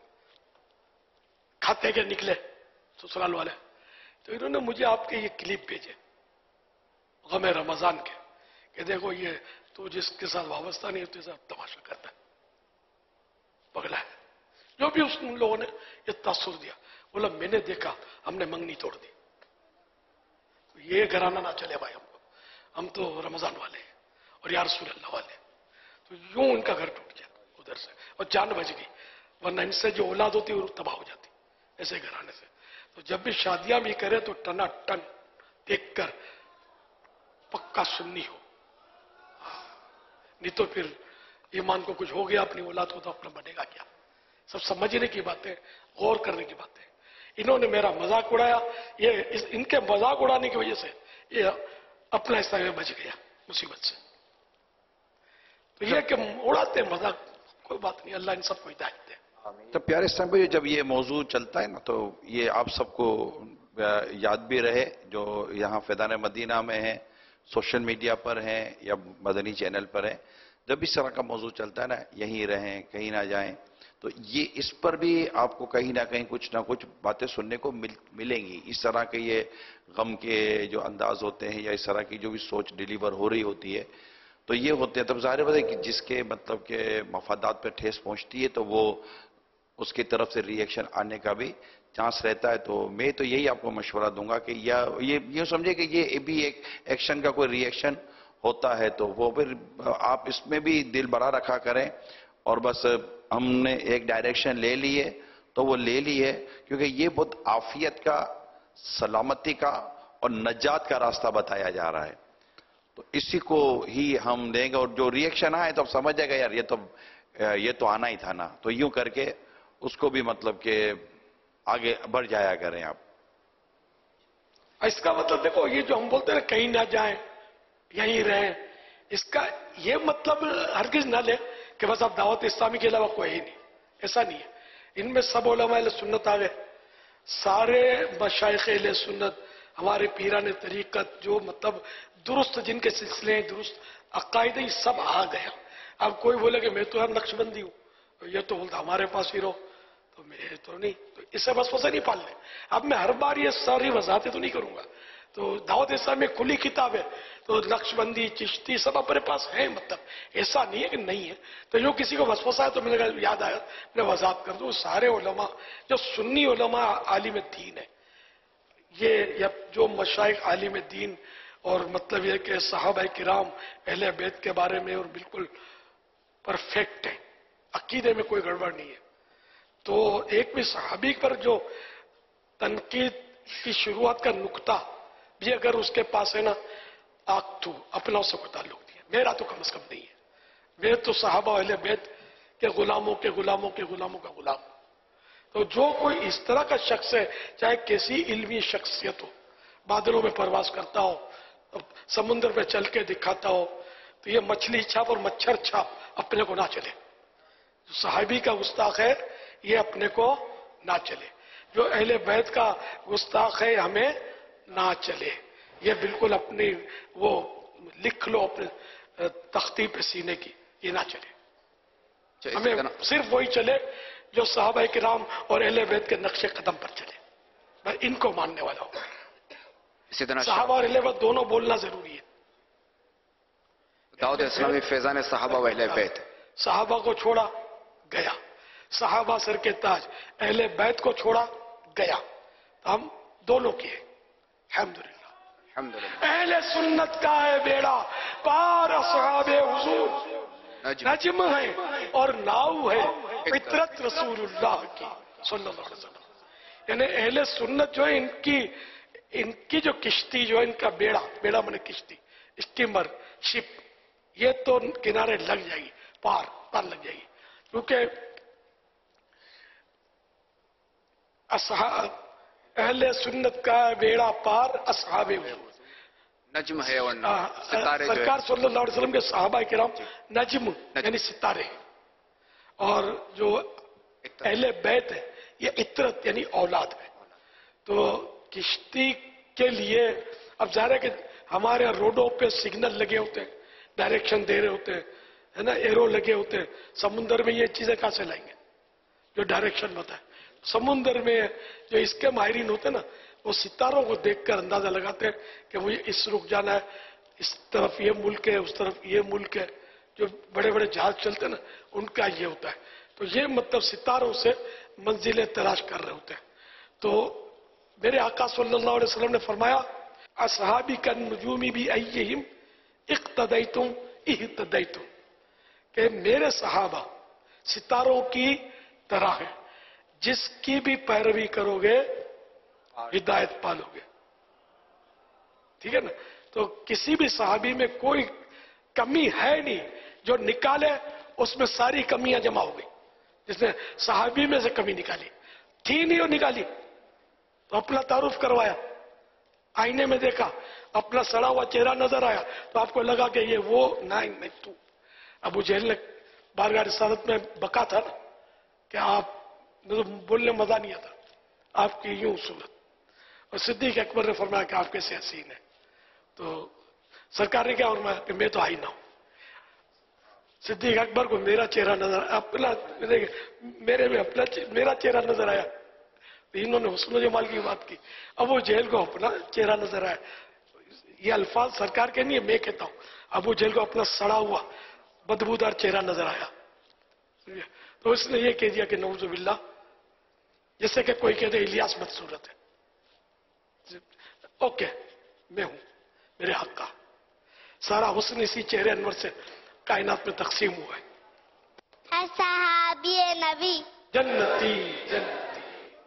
کھاتے کے نکلے سسرال والے، تو انہوں نے مجھے آپ کے یہ کلپ بھیجے غم رمضان کے، کہ دیکھو یہ تو جس کے ساتھ وابستہ نہیں ہوتے ساتھ تماشا کرتا ہے، پگلا ہے. جو بھی اس لوگوں نے یہ تاثر دیا، بولا میں نے دیکھا ہم نے منگنی توڑ دی. یہ گھرانہ نہ چلے بھائی، ہم کو ہم تو رمضان والے ہیں اور یا رسول اللہ والے ہیں. تو یوں ان کا گھر ٹوٹ گیا ادھر سے، اور جان بچ گئی، ورنہ ان سے جو اولاد ہوتی وہ تباہ ہو جاتی ایسے گھرانے سے. تو جب بھی شادیاں بھی کرے تو ٹنا ٹن دیکھ کر پکا سنی ہو، نہیں تو پھر ایمان کو کچھ ہو گیا اپنی اولاد کو تو اپنا بنے گا کیا. سب سمجھنے کی باتیں، غور کرنے کی باتیں. انہوں نے میرا مذاق اڑایا، یہ ان کے مذاق اڑانے کی وجہ سے یہ اپنا حصہ میں بچ گیا مصیبت سے. تو یہ کہ اڑاتے مذاق کوئی بات نہیں، اللہ ان سب کو ہدایت دے. تو پیارے اسلام بھائی، جب یہ موضوع چلتا ہے نا تو یہ آپ سب کو یاد بھی رہے جو یہاں فیضان مدینہ میں ہیں، سوشل میڈیا پر ہیں یا مدنی چینل پر ہیں، جب اس طرح کا موضوع چلتا ہے نا، یہیں رہیں کہیں نہ جائیں، تو یہ اس پر بھی آپ کو کہیں نہ کہیں کچھ نہ کچھ باتیں سننے کو مل ملیں گی. اس طرح کے یہ غم کے جو انداز ہوتے ہیں یا اس طرح کی جو بھی سوچ ڈیلیور ہو رہی ہوتی ہے تو یہ ہوتے ہیں. تب ظاہر بات ہے کہ جس کے مطلب کہ مفادات پہ ٹھیس پہنچتی ہے تو وہ اس کی طرف سے ری ایکشن آنے کا بھی چانس رہتا ہے. تو میں تو یہی آپ کو مشورہ دوں گا کہ یا یہ یہ سمجھے کہ یہ بھی ایک ایکشن کا کوئی ری ایکشن ہوتا ہے تو وہ پھر آپ اس میں بھی دل بڑا رکھا کریں. اور بس ہم نے ایک ڈائریکشن لے لی ہے تو وہ لے لی ہے، کیونکہ یہ بہت عافیت کا، سلامتی کا اور نجات کا راستہ بتایا جا رہا ہے. تو اسی کو ہی ہم دیں گے، اور جو ری ایکشن آئے تو اب سمجھ جائے گا یار یہ تو یہ تو آنا ہی تھا نا. تو یوں کر کے اس کو بھی مطلب کہ आगे बढ़ जाया करें आप। इसका मतलब देखो, ये जो हम बोलते हैं कहीं ना जाएं, यहीं रहें, इसका ये मतलब हरगिज ना ले कि बस आप दावत इस्लामी के अलावा कोई ही नहीं, ऐसा नहीं है। इनमें सब उलमा अहले सुन्नत आ गए, सारे मशाइख अहले सुन्नत, हमारे पीरान तरीकत, जो मतलब दुरुस्त जिनके सिलसिले हैं, दुरुस्त अकायदे, ही सब आ गया। अब कोई बोले कि मैं तो यार नक्शबंदी हूँ, ये तो बोलता हमारे पास ही रहो, तो मैं तो नहीं, तो इससे बस वैसे नहीं पालने। अब मैं हर बार ये सारी वजाहतें तो नहीं करूंगा। तो दावत इस्लाम में खुली किताब है, तो नक्शबंदी चिश्ती सब अपने पास है, मतलब ऐसा नहीं है कि नहीं है। तो जो किसी को वसवसा है तो मैंने कहा याद आया, मैं वजाहत कर दूं, सारे उलमा जो सुन्नी उलमा आलिम दीन है, ये या जो मशाइख आलिम दीन, और मतलब ये कि सहाबा किराम अहले बैत के बारे में और बिल्कुल परफेक्ट है, अकीदे में कोई गड़बड़ नहीं है। तो एक भी सहाबी पर जो तनकीद की शुरुआत का नुक्ता भी अगर उसके पास है ना, आग तो अपनों से कोई ताल्लुक नहीं है, मेरा तो कम से कम नहीं है। वे तो सहाबा अहले बैत के गुलामों के गुलामों के गुलामों का गुलाम। तो जो कोई इस तरह का शख्स है, चाहे कैसी इल्मी शख्सियत हो, बादलों में परवाज करता हो, समुद्र में चल के दिखाता हो, तो ये मछली छाप और मच्छर छाप अपने को ना चले। जो सहाबी का गुस्ताख है ये अपने को ना चले, जो अहले बैत का गुस्ताख है हमें ना चले। ये बिल्कुल अपनी वो लिख लो अपने तख्ती पे सीने की, ये ना चले। हमें सिर्फ वही चले जो सहाबा किराम और अहले बैत के नक्शे कदम पर चले, मैं इनको मानने वाला हूं। सहाबा और अहले बैत दोनों बोलना जरूरी है। दाऊद इस्लामी फैजान सहाबा व अहले बैत, सहाबा को छोड़ा गया, सहाबा सर के ताज, अहले बैत को छोड़ा गया, तो हम दोनों किए अल्हम्दुलिल्लाह। अहले सुन्नत का है बेड़ा पार, असहाबे हुजूर नजम है और नाव है फितरत रसूलुल्लाह की सल्लल्लाहु अलैहि वसल्लम। यानी अहले सुन्नत जो है, इनकी इनकी जो किश्ती जो है, इनका बेड़ा, बेड़ा माने किश्ती, स्टीमर, शिप, ये तो किनारे लग जाएगी, पार पार लग जाएगी। क्योंकि अहले सुन्नत का बेड़ा पार, असहाबे नजम है और सितारे, सरकार सल्लल्लाहु अलैहि वसल्लम के सहाबा किराम नजम यानी सितारे, और जो अहले बैत है ये इतरत यानी औलाद है। तो किश्ती के लिए अब जा रहा है कि हमारे रोडों पे सिग्नल लगे होते हैं, डायरेक्शन दे रहे होते हैं, है ना, एरो लगे होते हैं। समुद्र में ये चीजें कहां से लाएंगे जो डायरेक्शन बताए? समुद्र में जो इसके माहिरीन होते हैं ना, वो सितारों को देखकर अंदाजा लगाते हैं कि मुझे इस रुख जाना है, इस तरफ ये मुल्क है, उस तरफ ये मुल्क है। जो बड़े बड़े जहाज चलते हैं ना, उनका ये होता है। तो ये मतलब सितारों से मंजिलें तलाश कर रहे होते हैं। तो मेरे आका सल्लल्लाहु अलैहि वसल्लम ने फरमाया, असहाबी का नजूमी भी अय्यहिम इक्तदैतुम इहतदैतुम, कि मेरे सहाबा सितारों की तरह है, जिसकी भी पैरवी करोगे हिदायत पालोगे। ठीक है ना? तो किसी भी सहाबी में कोई कमी है नहीं, जो निकाले उसमें सारी कमियां जमा हो गई। जिसने सहाबी में से कमी निकाली थी नहीं, वो निकाली, तो अपना तारुफ करवाया, आईने में देखा, अपना सड़ा हुआ चेहरा नजर आया, तो आपको लगा कि ये वो नहीं नहीं तू। अबू जहल ने बारगाह रिसालत में बका था ना कि आप तो बोलने मजा नहीं आता, आपकी यूं सूरत। और सिद्दीक अकबर ने फरमाया कि आप कैसे हसीन है। तो सरकार ने क्या फरमाया कि मैं तो आई ना हूं। सिद्दीक अकबर को मेरा चेहरा नजर अपना मेरे में अपना मेरा चेहरा नजर आया, तो इन्होंने हुस्न जमाल की बात की। अबू जहल को अपना चेहरा नजर आया। ये अल्फाज सरकार के नहीं है, मैं कहता हूं। अबू जहल को अपना सड़ा हुआ बदबूदार चेहरा नजर आया, तो इसने ये कह दिया कि नऊजुबिल्लाह, जैसे कि कोई कहते इलियास बदसूरत है। ओके, मैं हूं, मेरे हक का सारा हुस्न इसी चेहरे अनवर से कायनात में तकसीम हुआ है। सहाबी नबी जन्नती जन्नती,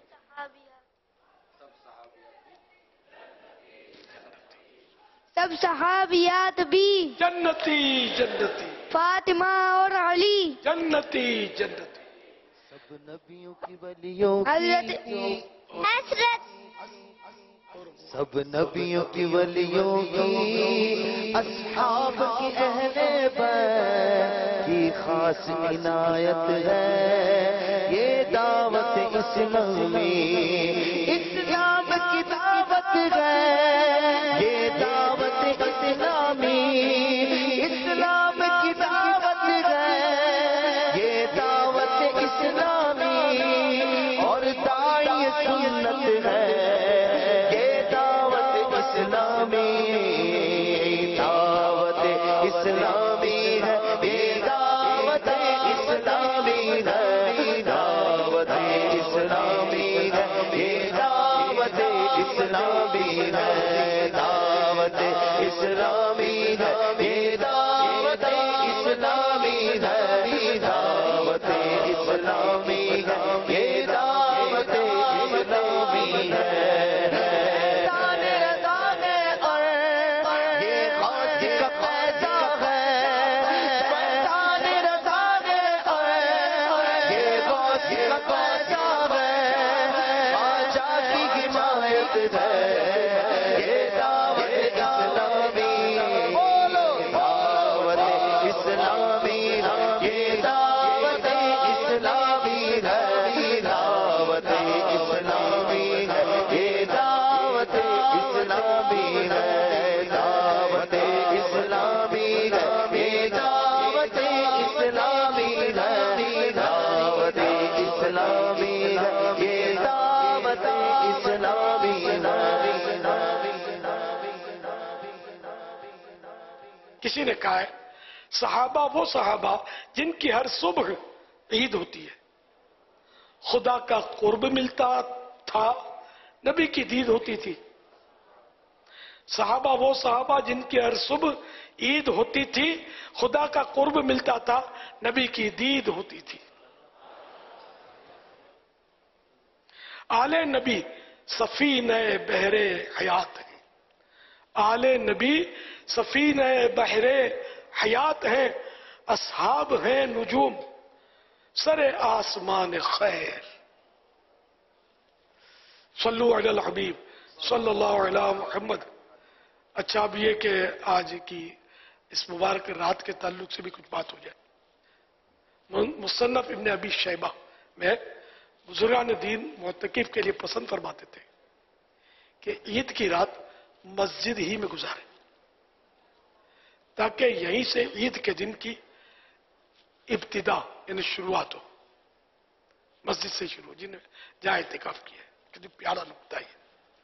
सब सहाबियात भी जन्नती जन्नती, फातिमा और अली जन्नती जन्नती, नबियों की वलियों की हजरत सब नबियों की वलियों की अस्हाब की अहले बैत की खास इनायत है ये दावत इस्लामी इस्लाम की दावत है ये दावत इस्लामी इस्लाम की दावत है ये दावत इस्लामी और दाई सुन्नत है ये दावत इस्लामी दावत इस्लामी है ये दावत इस्लामी है दावत इस्लामी है ये दावत इस्लामी है दावत इस्लामी है ये दावत इस्लामी है दावत इस्लामी है ये दावत इस्लामी है दाने दाने और ये गौस का पैदा है दाने दाने और ये गौस का पैदा है आजा की हिमायत है ये दावत इस्लामी बोलो दावत इस्लामी ये दावत इस्लामी है दावत इस्लामी है ये दावत इस्लामी है दावत इस्लामी है ये दावत इस्लामी है दावत इस्लामी है ये दावत इस्लामी है। किसी ने कहा है सहाबा वो सहाबा जिनकी हर सुबह ईद होती है, खुदा का कुर्ब मिलता था, नबी की दीद होती थी। सहाबा वो सहाबा जिनकी हर सुबह ईद होती थी, खुदा का कुर्ब मिलता था, नबी की दीद होती थी। आले नबी सफीने बहरे हयात हैं, आले नबी सफीने बहरे हयात हैं, असहाब हैं नुजूम सरे आसमान खैर। सल्लु अलल हबीब सल्लल्लाहु अलैहि मुहम्मद। अच्छा अब ये कि आज की इस मुबारक रात के ताल्लुक से भी कुछ बात हो जाए। मुसन्नफ इब्न अबी शैबा में बुजुर्गान दीन मुअत्तकिफ के लिए पसंद फरमाते थे कि ईद की रात मस्जिद ही में गुजारे, ताकि यहीं से ईद के दिन की इब्तिदा यानी शुरुआत हो, मस्जिद से शुरू हो। जिन्हें जहाँ इत्तिकाफ किया है, कितनी प्यारा नुक्ता है।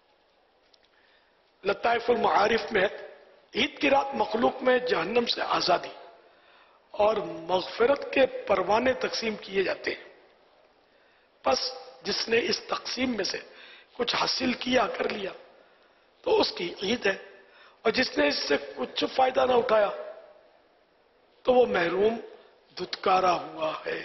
लताइफुल मारिफ में ईद की रात मखलूक में जहन्नम से आजादी और मगफिरत के परवाने तकसीम किए जाते हैं। बस जिसने इस तकसीम में से कुछ हासिल किया कर लिया तो उसकी ईद है, और जिसने इससे कुछ फायदा ना उठाया तो वो महरूम धुतकारा हुआ है।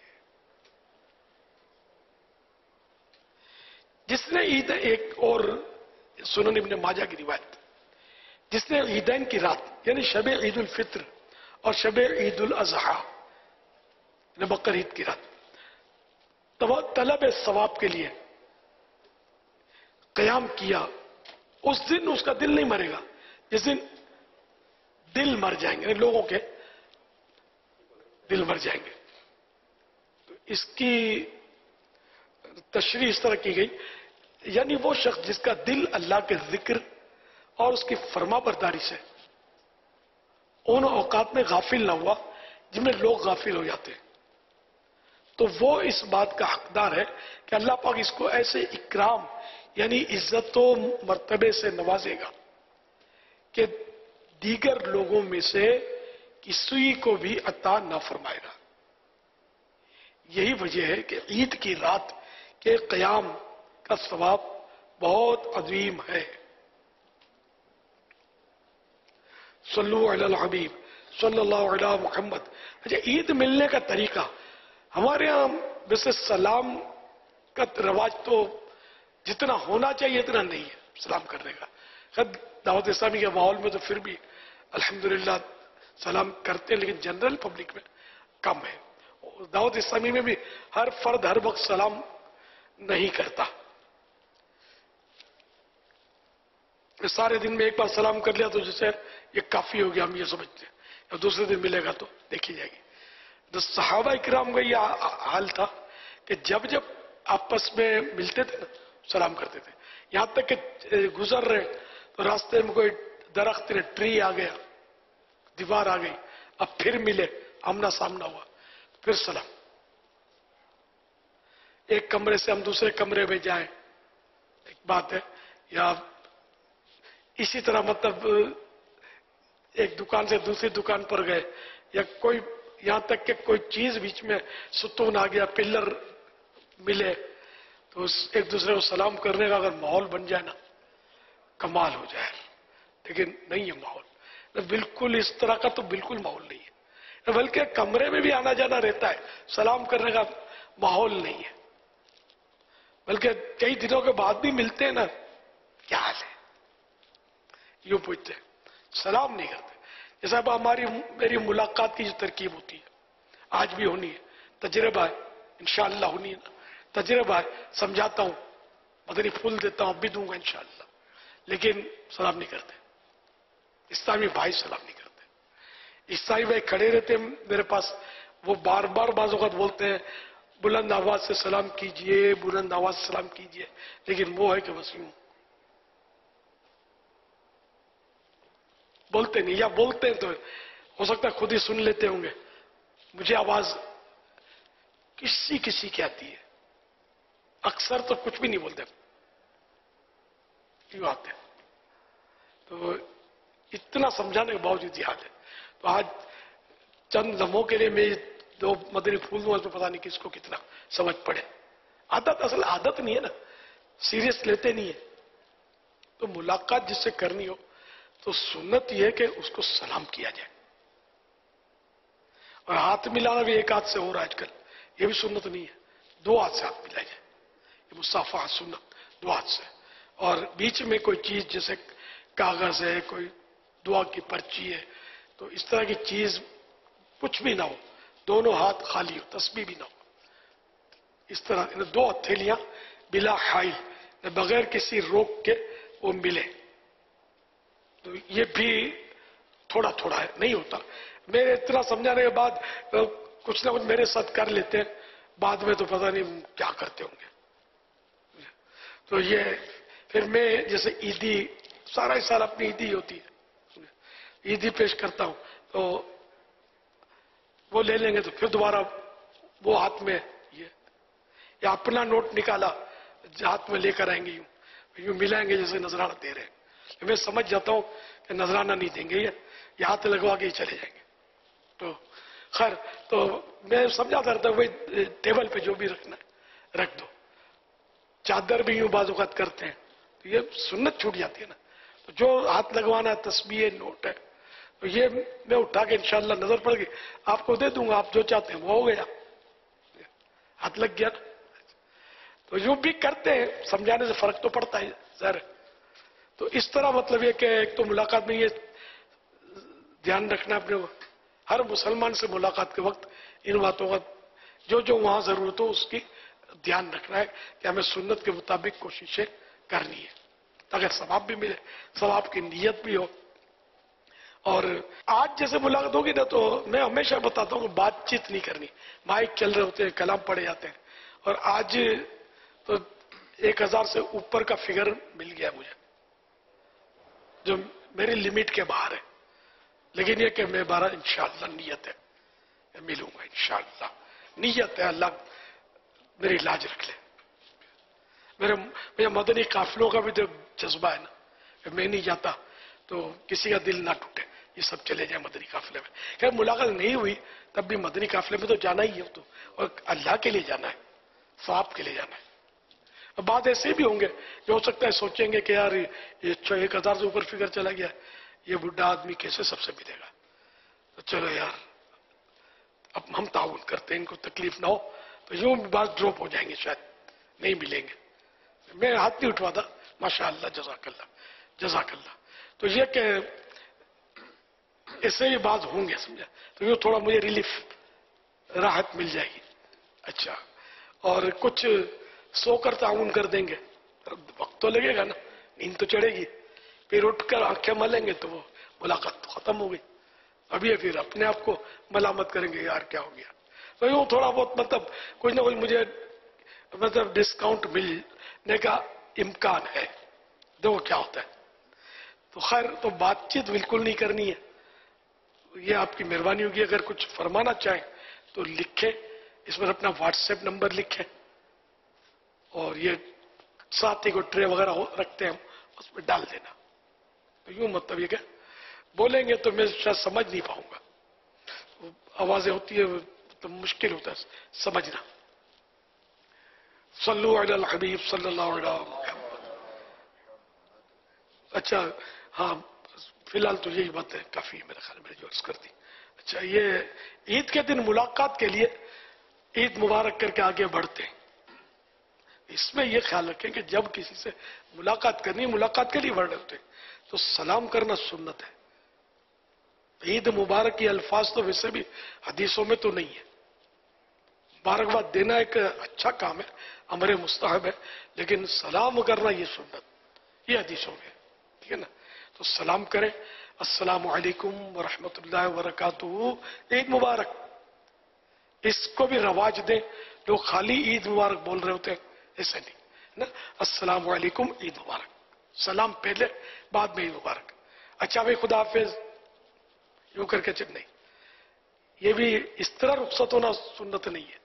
जिसने ईद एक और सुनन इब्न माजा की रिवायत, जिसने ईदैन की रात यानी शब ईद उल फित्र और शब ईद उल अजहा बकर ईद की रात तलब सवाब के लिए कयाम किया, उस दिन उसका दिल नहीं मरेगा। जिस दिन दिल मर जाएंगे, लोगों के दिल मर जाएंगे। तो इसकी तशरीह इस तरह की गई, यानी वो शख्स जिसका दिल अल्लाह के जिक्र और उसकी फरमाबरदारी से उन औकात में गाफिल ना हुआ जिनमें लोग गाफिल हो जाते हैं, तो वो इस बात का हकदार है कि अल्लाह पाक इसको ऐसे इकराम यानी इज्जतो मर्तबे से नवाजेगा कि दीगर लोगों में से किसी को भी अता ना फरमाएगा। यही वजह है कि ईद की रात के क़याम का सवाब बहुत अजीम है। सल्लु अलल हबीब सल्लल्लाहु अलैहि मुहम्मद। अच्छा, ईद मिलने का तरीका हमारे यहाँ वैसे सलाम का रवाज तो जितना होना चाहिए इतना नहीं है सलाम करने का। खैर दावत इस्लामी के माहौल में तो फिर भी अल्हम्दुलिल्लाह सलाम करते हैं, लेकिन जनरल पब्लिक में कम है। दावत इस्लामी में भी हर फर्द हर वक्त सलाम नहीं करता. सारे दिन में एक बार सलाम कर लिया तो जैसे ये काफी हो गया, हम ये समझते हैं. और दूसरे दिन मिलेगा तो देखी जाएगी. तो सहाबा इकराम का ये हाल था कि जब जब आपस में मिलते थे ना सलाम करते थे. यहां तक कि गुजर रहे तो रास्ते में कोई दरख्त ने ट्री आ गया, दीवार आ गई, अब फिर मिले, आमना सामना हुआ, फिर सलाम. एक कमरे से हम दूसरे कमरे में जाएं, एक बात है. या इसी तरह मतलब एक दुकान से दूसरी दुकान पर गए, या कोई यहां तक कि कोई चीज बीच में सुतून आ गया, पिलर मिले, तो एक दूसरे को सलाम करने का अगर माहौल बन जाए ना, कमाल हो जाए. लेकिन नहीं है माहौल, बिल्कुल इस तरह का तो बिल्कुल माहौल नहीं है. बल्कि कमरे में भी आना जाना रहता है, सलाम करने का माहौल नहीं है. बल्कि कई दिनों के बाद भी मिलते हैं ना, क्या हाल है, यूं पूछते हैं, सलाम नहीं करते. जैसा अब हमारी मेरी मुलाकात की जो तरकीब होती है, आज भी होनी है, तजर्बा है, इंशाअल्लाह होनी है ना, तजर्बा है, समझाता हूं, मदनी फूल देता हूं, अब भी दूंगा इंशाअल्लाह, लेकिन सलाम नहीं करते. इस्लामी भाई सलाम नहीं करते. इस्लामी भाई खड़े रहते हैं मेरे पास, वो बार बार बाज़ औक़ात बोलते हैं बुलंद आवाज से सलाम कीजिए, बुलंद आवाज से सलाम कीजिए, लेकिन वो है कि बस यूं बोलते नहीं, या बोलते हैं तो हो सकता है खुद ही सुन लेते होंगे. मुझे आवाज किसी किसी की आती है, अक्सर तो कुछ भी नहीं बोलते, यूं आते हैं. तो इतना समझाने के बावजूद याद है. तो आज चंद लम्हों के लिए मैं दो मदनी फूल दूंगा, तो पता नहीं किसको कितना समझ पड़े. आदत असल आदत नहीं है ना, सीरियस लेते नहीं है. तो मुलाकात जिससे करनी हो तो सुन्नत यह है कि उसको सलाम किया जाए. और हाथ मिलाना भी एक हाथ से हो रहा है आजकल, ये भी सुन्नत नहीं है. दो हाथ से हाथ मिलाया जाए, ये मुसाफा सुन्नत, दो हाथ से. और बीच में कोई चीज जैसे कागज है, कोई दुआ की पर्ची है, तो इस तरह की चीज कुछ भी ना हो, दोनों हाथ खाली हो, तस्बीह भी ना हो. इस तरह इन दो हथेलियां बिला हाइल, बगैर किसी रोक के वो मिले. तो ये भी थोड़ा थोड़ा है, नहीं होता. मेरे इतना समझाने के बाद कुछ ना कुछ मेरे साथ कर लेते हैं, बाद में तो पता नहीं क्या करते होंगे. तो ये फिर मैं जैसे ईदी, सारा ही साल अपनी ईदी होती है, ईदी पेश करता हूं, तो वो ले लेंगे, तो फिर दोबारा वो हाथ में ये, या अपना नोट निकाला हाथ में लेकर आएंगे, यूं यूं मिलाएंगे जैसे नजराना दे रहे हैं. मैं समझ जाता हूं कि नजराना नहीं देंगे, ये ये हाथ लगवा के ही चले जाएंगे. तो खैर, तो मैं समझाता रहता हूं भाई टेबल पे जो भी रखना है रख दो. चादर भी यूं बाज़-औक़ात करते हैं, तो ये सुन्नत छूट जाती है ना. तो जो हाथ लगवाना है, तस्बीह नोट है, तो ये मैं उठा के इंशाअल्लाह नजर पड़ गई आपको दे दूंगा, आप जो चाहते हैं वो हो गया, हाथ लग गया ना. तो यूं भी करते हैं, समझाने से फर्क तो पड़ता है सर. तो इस तरह मतलब ये कि एक तो मुलाकात में ये ध्यान रखना अपने को, हर मुसलमान से मुलाकात के वक्त इन बातों का जो जो वहां जरूरत हो उसकी ध्यान रखना है कि हमें सुन्नत के मुताबिक कोशिशें करनी है, ताकि सवाब भी मिले, सवाब की नीयत भी हो. और आज जैसे मुलाकात होगी ना, तो मैं हमेशा बताता हूँ कि बातचीत नहीं करनी, माइक चल रहे होते हैं, कलाम पढ़े जाते हैं. और आज तो एक हजार से ऊपर का फिगर मिल गया मुझे, जो मेरी लिमिट के बाहर है. लेकिन ये कि मैं बारह इंशाअल्लाह नियत है, मैं मिलूंगा इंशाअल्लाह, नियत है, अल्लाह मेरी लाज रख ले. मेरे मेरे मदनी काफिलों का भी तो जज्बा है ना, मैं नहीं जाता तो किसी का दिल ना टूटे, ये सब चले जाए मदनी काफिले में. खैर मुलाकात नहीं हुई तब भी मदनी काफिले में तो जाना ही है, तो और अल्लाह के लिए जाना है, सवाब के लिए जाना है. अब बात ऐसे भी होंगे जो हो सकता है सोचेंगे कि यार ये एक हजार से ऊपर फिगर चला गया, ये बुढ़ा आदमी कैसे सबसे मिलेगा. तो चलो यार अब हम ताउन करते हैं, इनको तकलीफ ना हो, तो यूं बात ड्रॉप हो जाएंगे, शायद नहीं मिलेंगे. मैं हाथ नहीं उठवाता, माशाअल्लाह, जज़ाकल्लाह जज़ाकल्लाह. तो ये कि ऐसे भी बात होंगे, समझा. तो ये थोड़ा मुझे रिलीफ راحت مل جائے گی. اچھا, اور کچھ سو کر تعاون کر دیں گے, وقت تو لگے گا نا, نیند تو چڑھے گی, پھر اٹھ کر آنکھیں ملیں گے تو وہ ملاقات تو ختم ہو گئی. ابھی پھر اپنے آپ کو ملامت کریں گے یار کیا ہو گیا. تو یوں تھوڑا بہت مطلب کچھ نہ کچھ مجھے مطلب ڈسکاؤنٹ ملنے کا امکان ہے, دیکھو کیا ہوتا ہے. تو خیر, تو بات چیت بالکل نہیں کرنی ہے, یہ آپ کی مہربانی ہوگی. اگر کچھ فرمانا چاہیں تو لکھیں, اس پر اپنا واٹس ایپ نمبر لکھیں, اور یہ ساتھی کو ٹرے وغیرہ رکھتے ہیں ہم, اس میں ڈال دینا. تو یوں مطلب یہ کہ بولیں گے تو میں شاید سمجھ نہیں پاؤں گا, آوازیں ہوتی ہے تو مشکل ہوتا ہے سمجھنا. صلو علی الحبیب صلی اللہ علیہ وسلم. اچھا ہاں, فی الحال تو یہی بات ہے, کافی ہے میرے خیال میں جو عرض کر دی. اچھا, یہ عید کے دن ملاقات کے لیے عید مبارک کر کے آگے بڑھتے ہیں. اس میں یہ خیال رکھیں کہ جب کسی سے ملاقات کرنی, ملاقات کے لیے بڑھ رہے ہوتے ہیں تو سلام کرنا سنت ہے. عید مبارک کے الفاظ تو ویسے بھی حدیثوں میں تو نہیں ہے. مبارکباد دینا ایک اچھا کام ہے, امر مستحب ہے, لیکن سلام کرنا یہ سنت, یہ حدیثوں میں ہے. ٹھیک ہے نا, تو سلام کریں, السلام علیکم ورحمۃ اللہ وبرکاتہ, عید مبارک. اس کو بھی رواج دیں. لوگ خالی عید مبارک بول رہے ہوتے ہیں, ایسا نہیں نا. السلام علیکم, عید مبارک, سلام پہلے بعد میں عید مبارک. اچھا بھائی خدا حافظ یوں کر کے چل نہیں, یہ بھی اس طرح رخصت ہونا سنت نہیں ہے.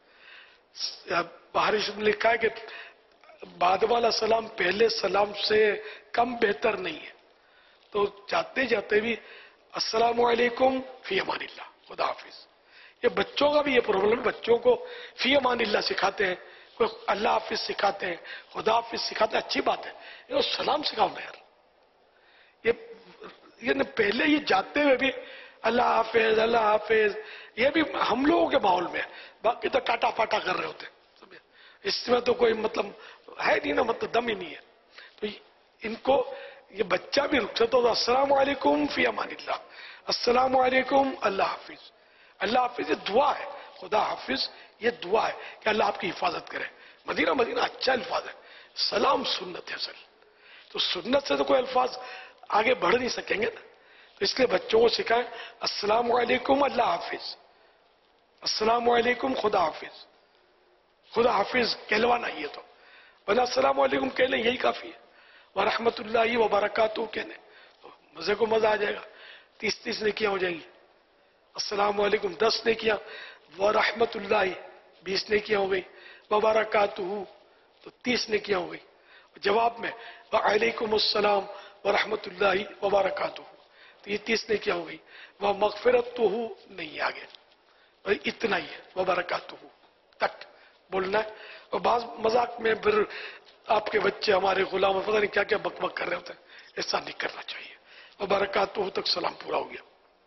بہاری شد میں لکھا ہے کہ بعد والا سلام پہلے سلام سے کم بہتر نہیں ہے. تو جاتے جاتے بھی السلام علیکم فی امان اللہ, خدا حافظ. یہ بچوں کا بھی یہ پرابلم ہے, بچوں کو فی امان اللہ سکھاتے ہیں, کوئی اللہ حافظ سکھاتے ہیں, خدا حافظ سکھاتے ہیں, اچھی بات ہے, یہ سلام سکھاؤ نا یار. یہ یہ پہلے یہ جاتے ہوئے بھی اللہ حافظ اللہ حافظ, یہ بھی ہم لوگوں کے ماحول میں ہے, باقی تو ٹاٹا پاٹا کر رہے ہوتے ہیں. اس میں تو کوئی مطلب ہے نہیں نا, مطلب دم ہی نہیں ہے. تو ان کو یہ بچہ بھی رخصت ہوتا, السلام علیکم فی امان اللہ, السلام علیکم اللہ حافظ. اللہ حافظ یہ دعا ہے, خدا حافظ یہ دعا ہے کہ اللہ آپ کی حفاظت کرے. مدینہ مدینہ اچھا الفاظ ہے. سلام سنت ہے اصل, تو سنت سے تو کوئی الفاظ آگے بڑھ نہیں سکیں گے نا. تو اس لیے بچوں کو سکھائیں السلام علیکم اللہ حافظ, السلام علیکم خدا حافظ. خدا حافظ کہلوانا یہ تو, بنا السلام علیکم کہہ لیں یہی کافی ہے. ورحمۃ اللہ وبرکاتہ کہنے تو مزے کو مزہ آ جائے گا, تیس تیس نیکیاں ہو جائیں گی. السلام علیکم دس نیکیاں, ورحمۃ اللہ بیس نیکیاں ہو گئی, وبرکاتہ تو تیس نیکیاں ہو گئی. جواب میں وعلیکم السلام ورحمۃ اللہ وبرکاتہ, تو یہ تیس نیکیاں ہو گئی. وہ مغفرت تو نہیں آگے, اتنا ہی ہے, وبرکاتہ تک بولنا ہے. اور بعض مذاق میں پھر آپ کے بچے ہمارے غلام پتہ نہیں کیا کیا بک بک کر رہے ہوتے ہیں, ایسا نہیں کرنا چاہیے. وبرکاتہ تک سلام پورا ہو گیا.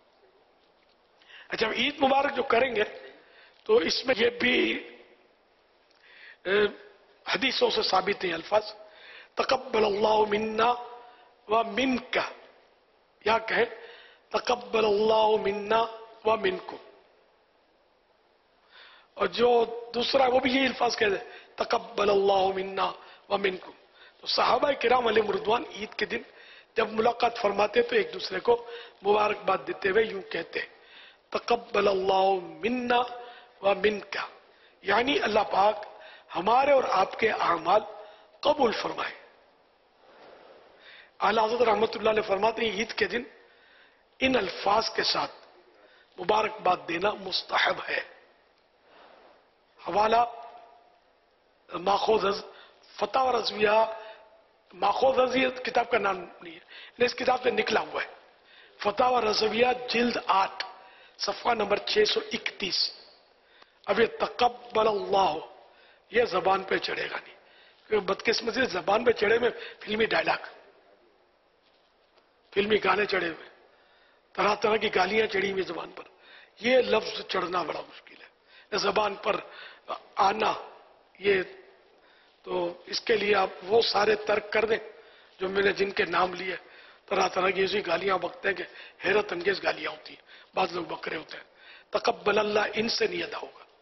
اچھا عید مبارک جو کریں گے تو اس میں یہ بھی حدیثوں سے ثابت ہیں الفاظ, تقبل اللہ منا و منکا, یا کہیں تقبل اللہ منا و منکم. اور جو دوسرا وہ بھی یہی الفاظ کہتے ہیں تقبل اللہ منا و منکم. تو صحابہ کرام علیہ رضوان عید کے دن جب ملاقات فرماتے تو ایک دوسرے کو مبارکباد دیتے ہوئے یوں کہتے تقبل اللہ منا و منکا, یعنی اللہ پاک ہمارے اور آپ کے اعمال قبول فرمائے. اعلیٰ حضرت رحمۃ اللہ علیہ فرماتے ہیں عید کے دن ان الفاظ کے ساتھ مبارکباد دینا مستحب ہے. حوالہ ماخوذ از فتح و رضویہ, ماخوذ از یہ کتاب کا نام نہیں ہے, اس کتاب سے نکلا ہوا ہے. فتح و رضویہ جلد آٹھ صفحہ نمبر چھ سو اکتیس. اب یہ تقبل اللہ یہ زبان پہ چڑھے گا نہیں, کیونکہ بدقسمتی سے زبان پہ چڑھے میں فلمی ڈائلاگ, فلمی گانے چڑھے ہوئے, طرح طرح کی گالیاں چڑھی ہوئی زبان پر. یہ لفظ چڑھنا بڑا مشکل ہے زبان پر آنا. یہ تو اس کے لیے آپ وہ سارے ترک کر دیں جو میں نے جن کے نام لیے. طرح طرح کی ایسی گالیاں بکتے ہیں کہ حیرت انگیز گالیاں ہوتی ہیں, بعض لوگ بکرے ہوتے ہیں. تقبل اللہ ان سے نہیں ادا ہوگا.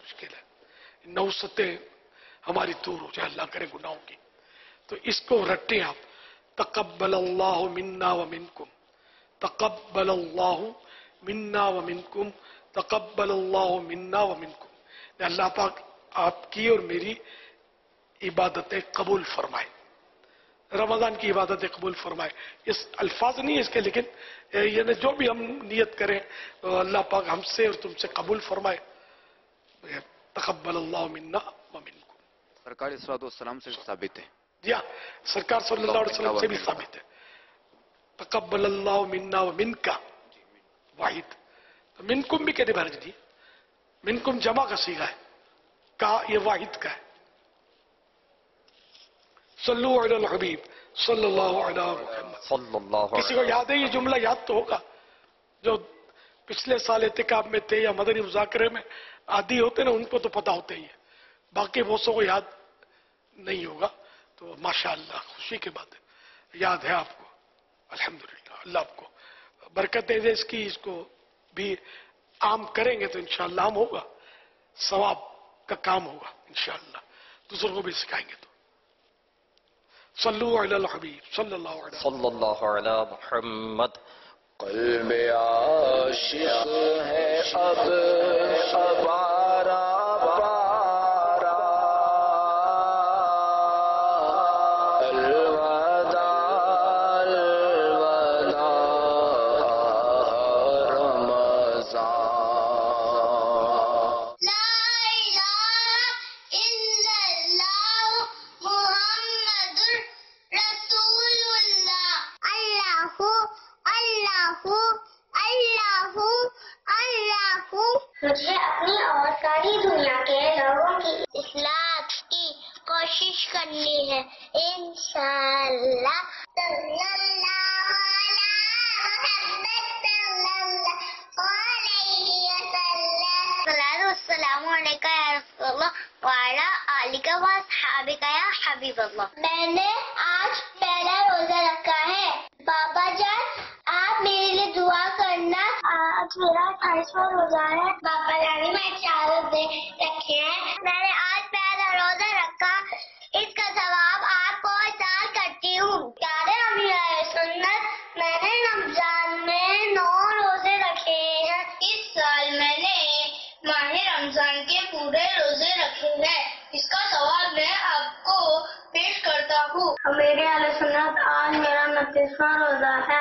मुश्किल है। नौसतें हमारी दूर हो जाए, अल्लाह करे गुनाहों की। तो इसको रटें आप, तकब्बल अल्लाहु मिन्ना व मिनकुम, तकब्बल अल्लाहु मिन्ना व मिनकुम, तकब्बल अल्लाहु मिन्ना व मिनकुम। अल्लाह पाक आपकी और मेरी इबादतें कबूल फरमाए, रमजान की इबादतें कबूल फरमाए। इस अल्फाज नहीं है इसके, लेकिन यानी जो भी हम नियत करें तो अल्लाह पाक हमसे और तुमसे कबूल फरमाए। तकब्बल अल्लाहु मिन्ना व मिनकुम। सरकार इस्लात व सलाम से साबित है। जी हाँ, सरकार सल्लल्लाहु अलैहि वसल्लम से भी साबित है। तकब्बल अल्लाहु मिन्ना व मिनका वाहिद। तो मिनकुम भी कहते भरज दी, मिनकुम जमा का सीगा है, का ये वाहिद का है। सल्लु अलल हबीब सल्लल्लाहु अलैहि वसल्लम। किसी को याद है ये जुमला? याद तो होगा जो पिछले साल एतिकाफ में थे या मदनी मुज़ाकरे में आदि होते ना, उनको तो पता होते ही है, बाकी बहुतों को याद नहीं होगा। तो माशाअल्लाह खुशी की बात है, याद है आपको, अल्हम्दुलिल्लाह। अल्लाह आपको बरकत दे इसकी। इसको भी आम करेंगे तो इंशाअल्लाह आम होगा, सवाब का काम होगा इंशाअल्लाह, दूसरों को भी सिखाएंगे। तो सल्लु अलल हबीब सल्लल्लाहु अलैहि मुहम्मद। क़ल्ब आशिक़ है अब अबारा बारा, अलवदा अलवदा रमज़ान। मुझे अपनी और सारी दुनिया के लोगों की इस्लाह की कोशिश करनी है इंशाअल्लाह। अस्सलामु अलैका या रसूलल्लाह व अला आलिका व अस्हाबिका या हबीबल्लाह। मैंने आज पहला रोजा रखा है। बाबा जान आप मेरे लिए दुआ करना। आज मेरा अट्ठाईसवां रोजा है। बाबा जानी मैं चार रोजे रखे हैं। मैंने आज पहला रोजा रखा, इसका सवाब आपको अदा करती हूँ। प्यारे अमीर सुन्नत, मैंने रमजान में नौ रोजे रखे हैं। इस साल मैंने माह रमजान के पूरे रोजे रखे हैं। इसका सवाल मैं आपको पेश करता हूँ। मेरे अहले सुन्नत, आज मेरा उनतीसवां रोजा है।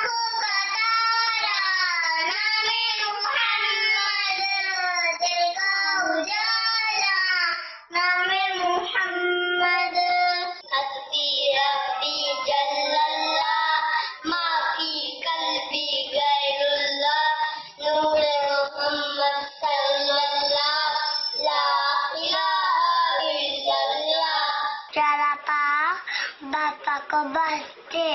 बापा को बसते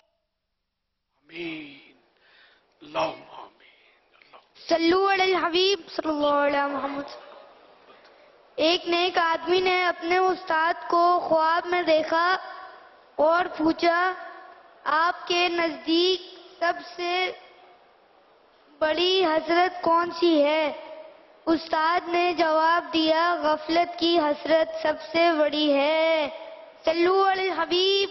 सल्लु अलल हबीब सल्लल्लाहु अलैहि मुहम्मद। एक नेक आदमी ने अपने उस्ताद को ख्वाब में देखा और पूछा, आपके नजदीक सबसे बड़ी हसरत कौन सी है? उस्ताद ने जवाब दिया, गफलत की हसरत सबसे बड़ी है। सल्लु अलल हबीब।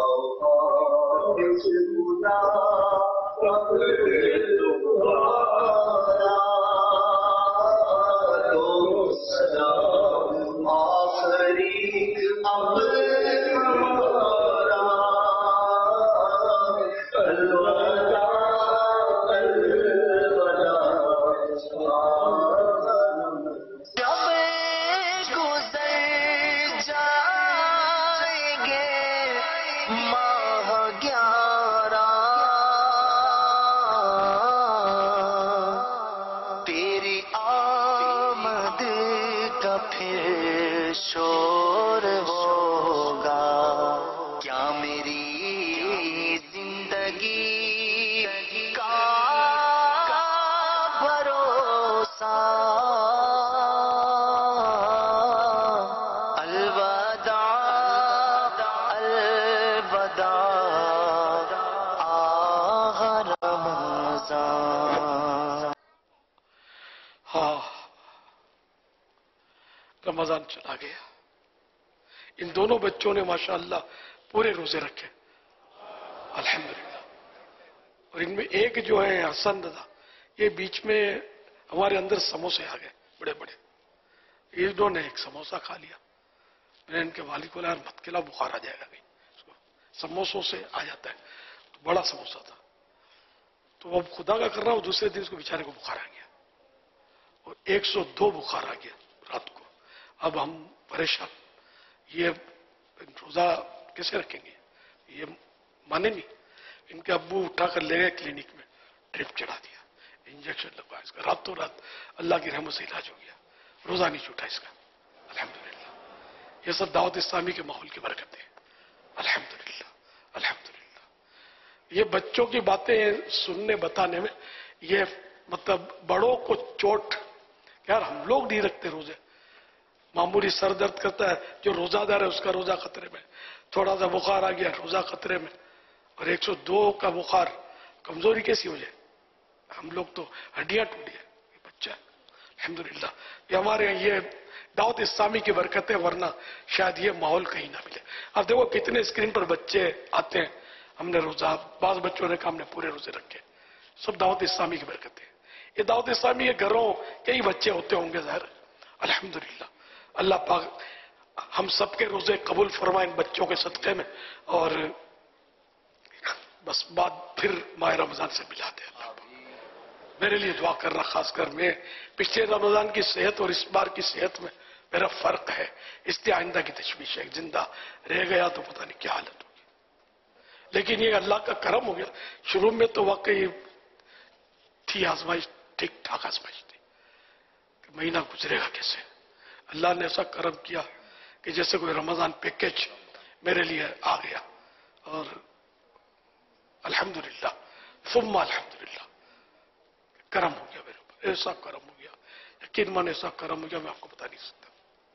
Allah گے ماہ گیارہ تیری آمد کا پھر شور ہوگا کیا میری زندگی کا بھروسہ رمضان چلا گیا. ان دونوں بچوں نے ماشاءاللہ پورے روزے رکھے الحمدللہ. اور ان میں ایک جو ہے حسن دادا، یہ بیچ میں ہمارے اندر سموسے آ گئے بڑے بڑے. انہوں نے ایک سموسہ کھا لیا. میں نے ان کے والد کو یار مت کھلا، بخار آ جائے گا کہیں. سموسوں سے آ جاتا ہے. تو بڑا سموسہ تھا. تو اب خدا کا کر رہا ہوں دوسرے دن اس کو بیچارے کو بخار آ گیا اور ایک سو دو بخار آ گیا رات کو. اب ہم پریشان، یہ روزہ کیسے رکھیں گے؟ یہ مانے نہیں. ان کے ابو اٹھا کر لے گئے کلینک میں، ڈرپ چڑھا دیا، انجیکشن لگوایا اس کا. راتوں رات اللہ کی رحمت سے علاج ہو گیا. روزہ نہیں چھوٹا اس کا الحمدللہ. یہ سب دعوت اسلامی کے ماحول کی برکت ہے الحمدللہ الحمدللہ. یہ بچوں کی باتیں سننے بتانے میں یہ مطلب بڑوں کو چوٹ. یار ہم لوگ نہیں رکھتے روزے. معمولی سر درد کرتا ہے، جو روزہ دار ہے اس کا روزہ خطرے میں. تھوڑا سا بخار آ گیا روزہ خطرے میں. اور ایک سو دو کا بخار، کمزوری کیسی ہو جائے؟ ہم لوگ تو ہڈیاں ٹوٹ گئے. یہ بچہ الحمدللہ یہ ہمارے یہاں یہ دعوت اسلامی کی برکت ہے، ورنہ شاید یہ ماحول کہیں نہ ملے. اب دیکھو کتنے اسکرین پر بچے آتے ہیں. ہم نے روزہ، بعض بچوں نے کہا ہم نے پورے روزے رکھے. سب دعوت اسلامی کی برکت ہے. یہ دعوت اسلامی کے گھروں کئی بچے ہوتے ہوں گے ظاہر الحمدللہ. اللہ پاک ہم سب کے روزے قبول فرمائیں بچوں کے صدقے میں. اور بس بات پھر ماہ رمضان سے ملا دے. اللہ میرے لیے دعا کر رہا، خاص کر میں پچھلے رمضان کی صحت اور اس بار کی صحت میں میرا فرق ہے. اس لیے آئندہ کی تشویش ہے. زندہ رہ گیا تو پتہ نہیں کیا حالت ہوگی. لیکن یہ اللہ کا کرم ہو گیا. شروع میں تو واقعی تھی آزمائش، ٹھیک ٹھاک آزمائش تھی کہ مہینہ گزرے گا کیسے. اللہ نے ایسا کرم کیا کہ جیسے کوئی رمضان پیکیج میرے لیے آ گیا. اور الحمدللہ ثم الحمدللہ کرم ہو گیا میرے اوپر. ایسا کرم ہو گیا، یقین من ایسا کرم ہو گیا میں آپ کو بتا نہیں سکتا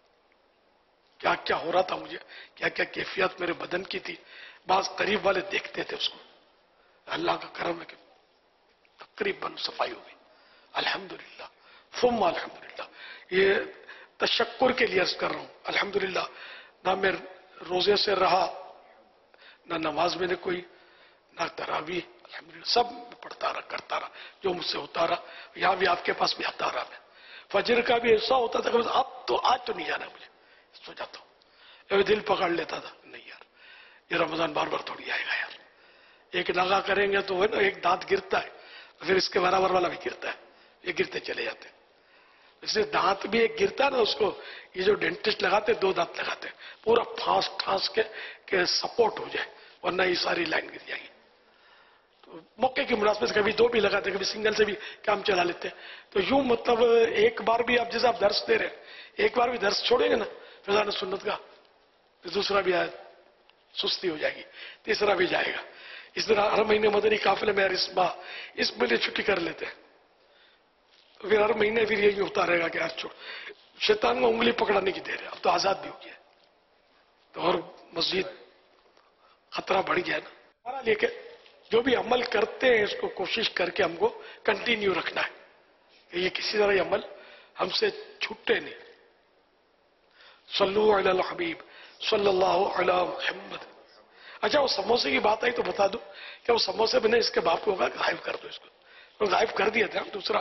کیا کیا ہو رہا تھا مجھے، کیا کیا کیفیت میرے بدن کی تھی. بعض قریب والے دیکھتے تھے اس کو. اللہ کا کرم ہے کہ تقریباً صفائی ہو گئی الحمدللہ ثم الحمدللہ. یہ تشکر کے لیے عرض کر رہا ہوں الحمدللہ. نہ میں روزے سے رہا، نہ نماز میں نے کوئی، نہ تراویح، الحمدللہ سب پڑھتا رہا کرتا رہا جو مجھ سے ہوتا رہا. یہاں بھی آپ کے پاس بھی آتا رہا. میں فجر کا بھی ایسا ہوتا تھا کہ اب تو آج تو نہیں جانا مجھے، سو جاتا ہوں. دل پکڑ لیتا تھا نہیں یار یہ رمضان بار بار تھوڑی آئے گا یار. ایک نگاہ کریں گے تو ہے نا ایک دانت گرتا ہے، پھر اس کے برابر والا بھی گرتا ہے. یہ گرتے چلے جاتے ہیں. اس سے دانت بھی ایک گرتا ہے نا، اس کو یہ جو ڈینٹسٹ لگاتے دو دانت لگاتے ہیں پورا پھانس ٹھانس کے کہ سپورٹ ہو جائے، ورنہ یہ ساری لائن گر جائے گی. تو موقع کی مناسبت سے کبھی دو بھی لگاتے، کبھی سنگل سے بھی کام چلا لیتے. تو یوں مطلب ایک بار بھی آپ جیسے آپ درس دے رہے ہیں، ایک بار بھی درس چھوڑیں گے نا فضان سنت کا، تو دوسرا بھی آئے سستی ہو جائے گی، تیسرا بھی جائے گا. اس طرح ہر مہینے مدنی قافلے میں اس ماہ اس مہینے چھٹی کر لیتے ہیں. پھر ہر مہینے پھر یہی ہوتا رہے گا کہ آج چھوڑ. شیطان کو انگلی پکڑانے کی دیر ہے. اب تو آزاد بھی ہو گیا تو اور مزید خطرہ بڑھ گیا نا. لیکن جو بھی عمل کرتے ہیں اس کو کوشش کر کے ہم کو کنٹینیو رکھنا ہے کہ یہ کسی طرح یہ عمل ہم سے چھوٹے نہیں. صلو علی الحبیب صلی اللہ علی محمد. اچھا وہ سموسے کی بات آئی تو بتا دوں کہ وہ سموسے میں نے اس کے باپ کو کہا غائب کر دو اس کو. وہ غائب کر دیا تھا. دوسرا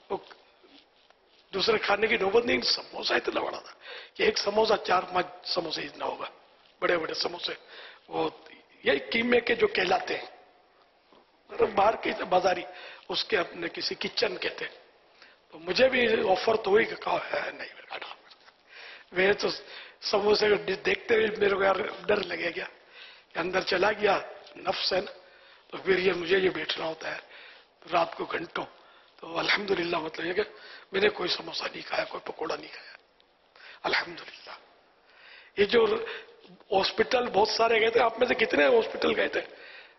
دوسرے کھانے کی نوبت نہیں. سموسا اتنا بڑا تھا کہ ایک سموسا چار پانچ سموسے اتنا ہوگا. بڑے بڑے سموسے وہ یہ قیمے کے جو کہلاتے ہیں باہر کے بازاری اس کے اپنے کسی کچن کے تھے. تو مجھے بھی آفر تو ہوئی کہ کہا ہے نہیں मैं तो समोसे को देखते हुए मेरे को यार डर लगे गया, अंदर चला गया नफ्स है ना, तो फिर ये मुझे ये बैठना होता है रात को घंटों। तो अल्हम्दुलिल्लाह मतलब ये कि मैंने कोई समोसा नहीं खाया, कोई पकोड़ा नहीं खाया, अल्हम्दुलिल्लाह। ये जो हॉस्पिटल बहुत सारे गए थे, आप में से कितने हॉस्पिटल गए थे?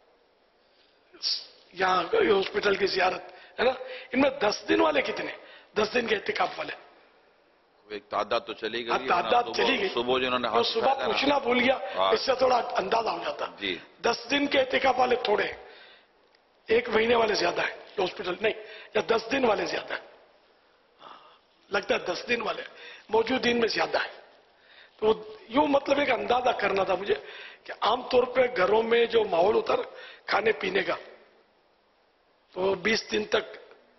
यहाँ हॉस्पिटल की जियारत है ना, इनमें दस दिन वाले कितने, दस दिन के एहतिकाफ वाले? एक तादाद तो चली गई, तादाद चली गई। सुबह जिन्होंने तो सुबह पूछना भूल गया, इससे थोड़ा अंदाजा हो जाता। जी दस दिन के एहतिकाफ वाले थोड़े, एक महीने वाले ज्यादा है हॉस्पिटल नहीं, या दस दिन वाले ज्यादा है, लगता है दस दिन वाले मौजूदीन में ज्यादा है। तो यूं मतलब एक अंदाजा करना था मुझे कि आमतौर पे घरों में जो माहौल होता है खाने पीने का, तो बीस दिन तक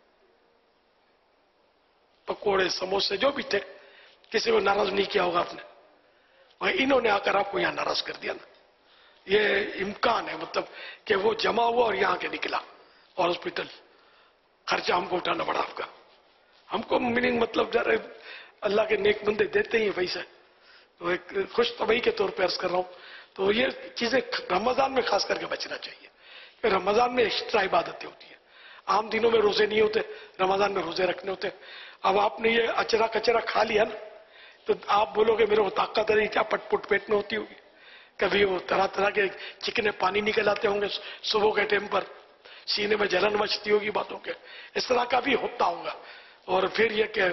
पकोड़े समोसे जो भी थे, किसी को नाराज नहीं किया होगा आपने, और इन्होंने आकर आपको यहां नाराज कर दिया ना, ये इम्कान है मतलब कि वो जमा हुआ और यहां के निकला, और हॉस्पिटल खर्चा हमको उठाना पड़ा आपका। हमको मीनिंग मतलब जरा अल्लाह के नेक बंदे देते ही पैसे, तो एक खुश तबई के तौर पर अर्ज कर रहा हूं। तो ये चीजें रमजान में खास करके बचना चाहिए, कि रमजान में एक्स्ट्रा इबादतें होती है। आम दिनों में रोजे नहीं होते, रमजान में रोजे रखने होते। अब आपने ये अचरा कचरा खा लिया ना, तो आप बोलोगे मेरे को ताकत है क्या, पटपुट पेट में होती होगी, कभी वो तरह तरह के चिकने पानी निकल आते होंगे सुबह के टाइम पर, सीने में जलन मचती होगी बातों के, इस तरह का भी होता होगा। और फिर ये कि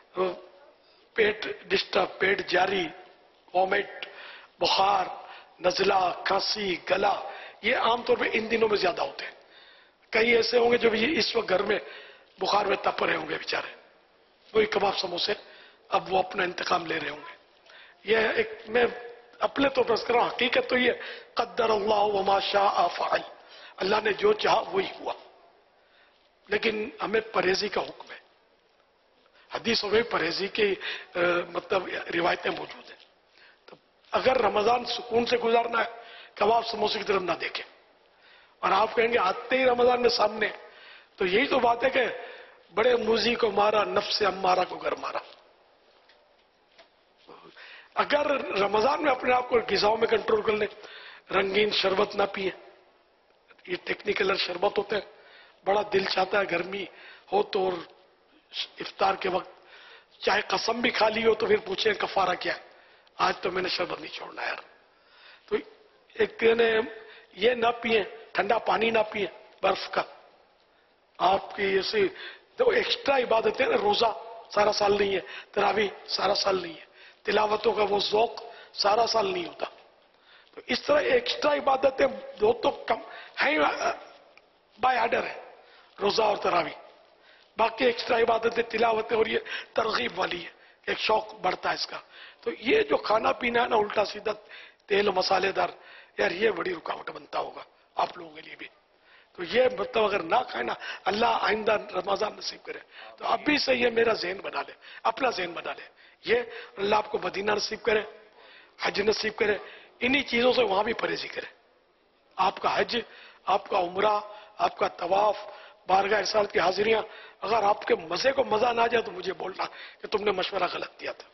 पेट डिस्टर्ब, पेट जारी, वॉमिट, बुखार, नजला, खांसी, गला, ये आमतौर पे इन दिनों में ज्यादा होते हैं। कई ऐसे होंगे जो भी इस वक्त घर में बुखार में तप रहे होंगे बेचारे, वही कबाब समोसे, अब वो अपना इंतकाम ले रहे होंगे। ये एक मैं अपने तौर पर कर रहा हूं, हकीकत तो ये कद्दर अल्लाह व मा शाअ फअल, अल्लाह ने जो चाहा वही हुआ, लेकिन हमें परहेजी का हुक्म है। हदीसों में परहेजी की आ, मतलब रिवायतें मौजूद है। तो अगर रमजान सुकून से गुजारना है, कबाब समोसे की तरफ ना देखें। और आप कहेंगे आते ही रमजान में सामने, तो यही तो बात है कि बड़े मूजी को मारा, नफ्स अम्मारा को घर मारा। अगर रमजान में अपने आप को गिजाओं में कंट्रोल कर ले, रंगीन शरबत ना पिए, ये टेक्निकल शरबत होते हैं, बड़ा दिल चाहता है गर्मी हो तो, और इफ्तार के वक्त चाहे कसम भी खा ली हो तो फिर पूछे कफारा क्या है, आज तो मैंने शरबत नहीं छोड़ना यार। तो एक ने ये ना पिए, ठंडा पानी ना पिए बर्फ का, आपकी ऐसी तो एक्स्ट्रा इबादत है ना, रोजा सारा साल नहीं है, तरावी सारा साल नहीं है, तिलावतों का वो ज़ौक़ सारा साल नहीं होता। तो इस तरह एक्स्ट्रा इबादतें दो तो कम है, बाय आर्डर है रोजा और तरावी, बाकी एक्स्ट्रा इबादतें तिलावतें और ये तरगीब वाली है, एक शौक बढ़ता है इसका। तो ये जो खाना पीना है ना उल्टा सीधा तेल मसालेदार, यार ये बड़ी रुकावट बनता होगा आप लोगों के लिए भी। तो ये मतलब अगर ना खाए ना, अल्लाह आइंदा रमजान नसीब करे, तो अभी से ये मेरा ज़हन बना ले, अपना ज़हन बना ले, ये अल्लाह आपको मदीना नसीब करे, हज नसीब करे, इन्हीं चीजों से वहां भी परहेजी करे। आपका हज, आपका उम्रा, आपका तवाफ, बारगाह रिसालत की हाजिरियां, अगर आपके मजे को मजा ना आ जाए तो मुझे बोलना कि तुमने मशवरा गलत दिया था।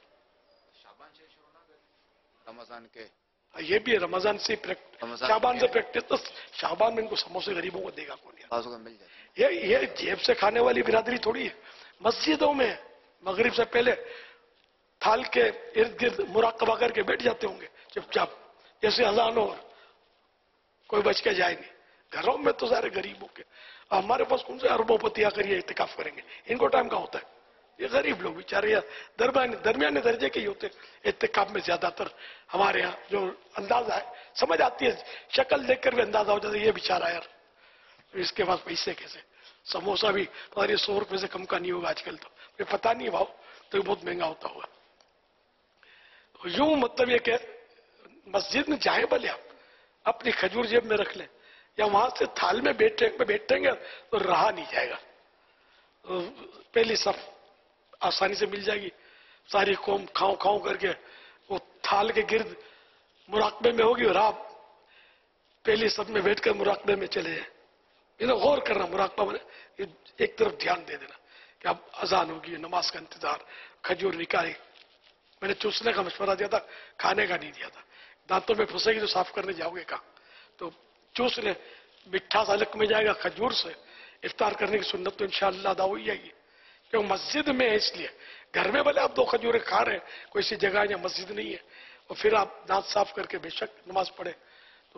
रमजान के ये भी है, रमजान से शाबान से प्रैक्टिस, तो शाबान में इनको समोसे गरीबों को देगा कौन यार, मिल जाए। ये ये जेब से खाने वाली बिरादरी थोड़ी है। मस्जिदों में मगरिब से पहले थाल के इर्द गिर्द मुराकबा करके बैठ जाते होंगे चुपचाप, जैसे अजान हो, कोई बच के जाए नहीं। घरों में तो सारे गरीबों के, हमारे पास कौन से अरबोपति आकर ये इत्तिकाफ करेंगे, इनको टाइम का होता है। ये गरीब लोग बेचारे या दरमियाने दरमियाने दर्जे के ही होते इत्तिकाफ में। ज्यादातर हमारे यहाँ जो अंदाजा है, समझ आती है, शक्ल देखकर भी अंदाजा हो जाता है ये बेचारा यार इसके पास पैसे कैसे, समोसा भी हमारे सौ रुपए से कम का नहीं होगा आजकल, तो ये पता नहीं भाव, तो बहुत महंगा होता होगा। तो यूं मतलब ये कि मस्जिद में जाए भले आप, अपनी खजूर जेब में रख लें, या वहां से थाल में बैठे बैठेंगे तो रहा नहीं जाएगा। तो पहली सफ आसानी से मिल जाएगी, सारी कौम खाओ खाओ करके वो थाल के गिर्द मुराकबे में होगी, और आप पहली सफ में बैठकर मुराकबे में चले जाए। इन्हें गौर करना, मुराकबा में एक तरफ ध्यान दे देना कि अब अजान होगी, नमाज का इंतजार, खजूर निकाली, मैंने चूसने का मशवरा दिया था, खाने का नहीं दिया था। दांतों में फंसेगी तो साफ करने जाओगे कहाँ, तो चूस ले, मिठा सालक में जाएगा खजूर से। इफ्तार करने की सुन्नत तो इंशाअल्लाह अदा हो ही जाएगी, क्योंकि मस्जिद में है इसलिए। घर में भले आप दो खजूरें खा रहे हैं, कोई सी जगह या मस्जिद नहीं है, और फिर आप दांत साफ करके बेशक नमाज पढ़े। तो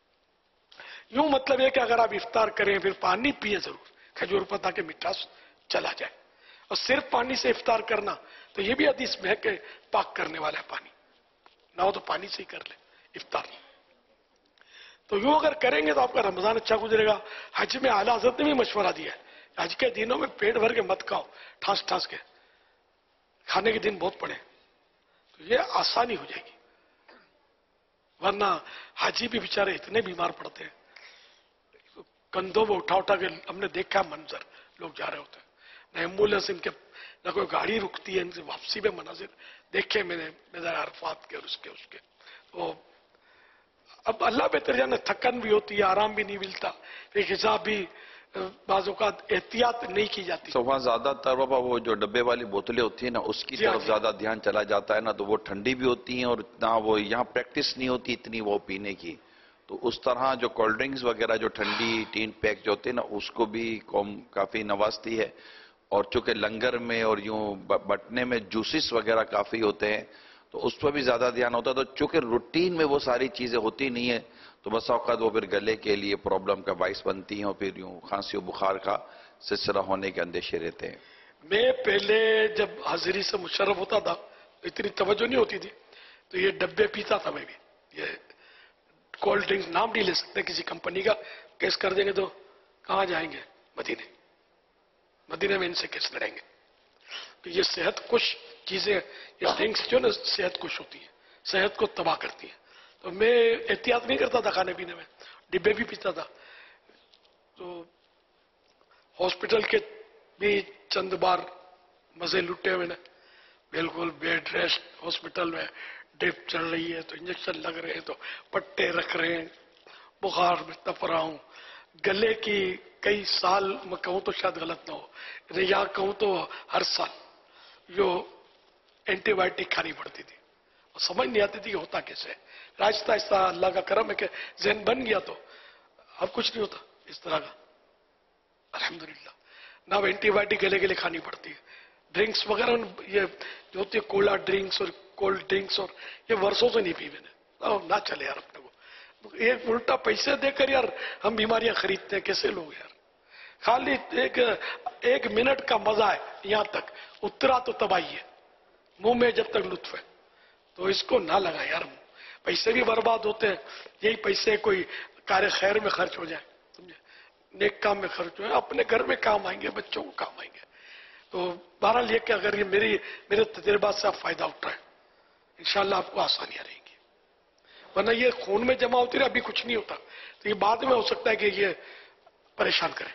यूं मतलब है कि अगर आप इफ्तार करें फिर पानी पिए जरूर, खजूर पर, ताकि मिठास चला जाए। और सिर्फ पानी से इफ्तार करना, तो ये भी हदीस में है कि पाक करने वाला है पानी, ना हो तो पानी से ही कर ले इफ्तार। तो यूं अगर करेंगे तो आपका रमजान अच्छा गुजरेगा। हज में आला हज़रत ने भी मशवरा दिया है, हज के दिनों में पेट भर के मत खाओ, ठास ठास के, खाने के दिन बहुत पड़े, तो ये आसानी हो जाएगी। वरना हाजी भी बेचारे इतने बीमार पड़ते हैं, कंधों में उठा उठा के, हमने देखा मंजर, लोग जा रहे होते हैं, न एम्बुलेंस इनके, न कोई गाड़ी रुकती है, इनसे वापसी में मनाजिर देखे मैंने मैदान अरफात के और उसके उसके। तो अब अल्लाह बेहतर जाने, थकन भी होती है, आराम भी नहीं मिलता, एक हिसाब भी बाजों का एहतियात नहीं की जाती। तो वहाँ ज्यादातर बाबा वो जो डब्बे वाली बोतलें होती है ना, उसकी तरफ ज्यादा ध्यान चला जाता है ना, तो वो ठंडी भी होती हैं और ना वो यहाँ प्रैक्टिस नहीं होती इतनी वो पीने की। तो उस तरह जो कोल्ड ड्रिंक्स वगैरह जो ठंडी टीन पैक जो होते हैं ना, उसको भी कौम काफी नवाजती है। और चूंकि लंगर में और यूं बटने में जूसिस वगैरह काफी होते हैं, तो उस पर भी ज्यादा ध्यान होता है। तो चूंकि रूटीन में वो सारी चीजें होती नहीं है, तो बस औकात वो फिर गले के लिए प्रॉब्लम का बाइस बनती हैं और फिर यूं खांसी और बुखार का सिलसिला होने के अंदेशे रहते हैं। मैं पहले जब हाजिरी से मुशर्रफ होता था, इतनी तवज्जो नहीं होती थी, तो ये डब्बे पीता था मैं भी। ये कोल्ड ड्रिंक्स नाम नहीं ले सकते किसी कंपनी का, केस कर देंगे तो कहाँ जाएंगे, मदीने, मदीने में इनसे केस लड़ेंगे। तो ये सेहत कुछ चीजें, ये ड्रिंक्स जो ना सेहत कुछ होती है, सेहत को तबाह करती है। तो मैं एहतियात नहीं करता था खाने पीने में, डिब्बे भी पीता था। तो हॉस्पिटल के भी चंद बार मजे लुटे मैंने, बिल्कुल बेड रेस्ट, हॉस्पिटल में ड्रिप चल रही है तो इंजेक्शन लग रहे हैं, तो पट्टे रख रहे हैं, बुखार में तप रहा हूं, गले की कई साल मैं कहूं तो शायद गलत ना हो, या कहूं तो हर साल जो एंटीबायोटिक खानी पड़ती थी, और समझ नहीं आती थी कि होता कैसे। आहिस्ता आहिस्ता अल्लाह का करम है कि ज़हन बन गया, तो अब कुछ नहीं होता इस तरह का, अल्हम्दुलिल्लाह। ना अब एंटीबायोटिक गले के लिए खानी पड़ती है। ड्रिंक्स वगैरह ये जो होती है कोला ड्रिंक्स और कोल्ड ड्रिंक्स, और ये वर्षों से नहीं पी मैंने, ना, ना चले यार अपने को। एक उल्टा पैसे देकर यार हम बीमारियां खरीदते हैं, कैसे लोग यार। खाली एक एक मिनट का मजा है, यहां तक उतरा तो तबाही है, मुंह में जब तक लुत्फ है, तो इसको ना लगा यार। पैसे भी बर्बाद होते हैं, यही पैसे कोई कार्य खैर में खर्च हो जाए, समझे, नेक काम में खर्च हो जाए, अपने घर में काम आएंगे, बच्चों को काम आएंगे। तो बहरहाल ये कि अगर ये मेरी मेरे तजुर्बा से आप फायदा उठाएं, इंशाल्लाह आपको आसानियां रहेंगी। वरना ये खून में जमा होती रहे, अभी कुछ नहीं होता, तो ये बाद में हो सकता है कि ये परेशान करे।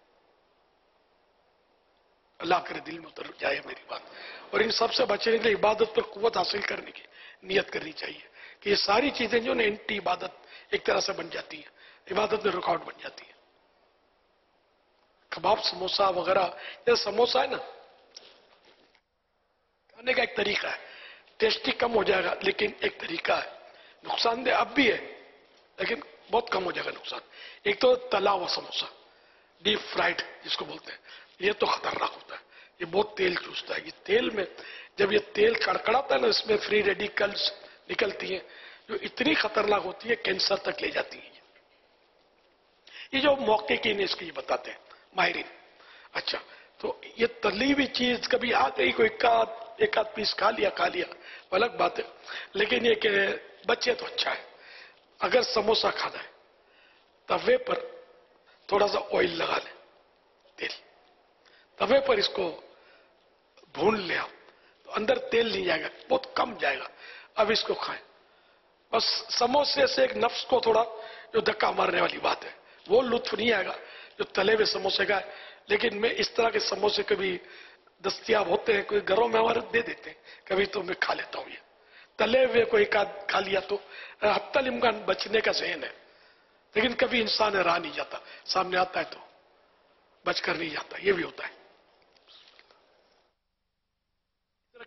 अल्लाह करे दिल में उतर जाए मेरी बात। और इन सब से बचने के लिए इबादत पर कुव्वत हासिल करने की नियत करनी चाहिए, कि ये सारी चीजें जो ना एंटी इबादत एक तरह से बन जाती है, इबादत में रुकावट बन जाती है। कबाब समोसा वगैरह, जैसे समोसा है ना, खाने का एक तरीका है, टेस्टी कम हो जाएगा, लेकिन एक तरीका है, नुकसानदेह अब भी है लेकिन बहुत कम हो जाएगा नुकसान। एक तो तला हुआ समोसा, डीप फ्राइड जिसको बोलते हैं, ये तो खतरनाक होता है, ये बहुत तेल चूसता है। ये तेल में जब ये तेल कड़कड़ाता है ना, इसमें फ्री रेडिकल्स निकलती हैं जो इतनी खतरनाक होती है, कैंसर तक ले जाती है। ये जो मौके की नहीं इसकी बताते हैं माहिरीन। अच्छा, तो ये तली हुई चीज कभी आ गई, कोई एक आध एक आध पीस खा लिया खा लिया अलग बात है, लेकिन ये कि बच्चे तो अच्छा है। अगर समोसा खाना है, तवे पर थोड़ा सा ऑयल लगा ले, तेल तवे पर इसको भून ले आप, तो अंदर तेल नहीं जाएगा, बहुत कम जाएगा। अब इसको खाएं, बस समोसे से एक नफ्स को थोड़ा जो धक्का मारने वाली बात है, वो लुत्फ नहीं आएगा जो तले हुए समोसे का है। लेकिन मैं इस तरह के समोसे कभी दस्तयाब होते हैं, कोई घरों में हमारे दे देते हैं, कभी तो मैं खा लेता हूं। ये तले हुए को एक आध खा लिया तो हत्तल इम्कान बचने का ज़हन है, लेकिन कभी इंसान रहा नहीं जाता, सामने आता है तो बचकर नहीं जाता, ये भी होता है।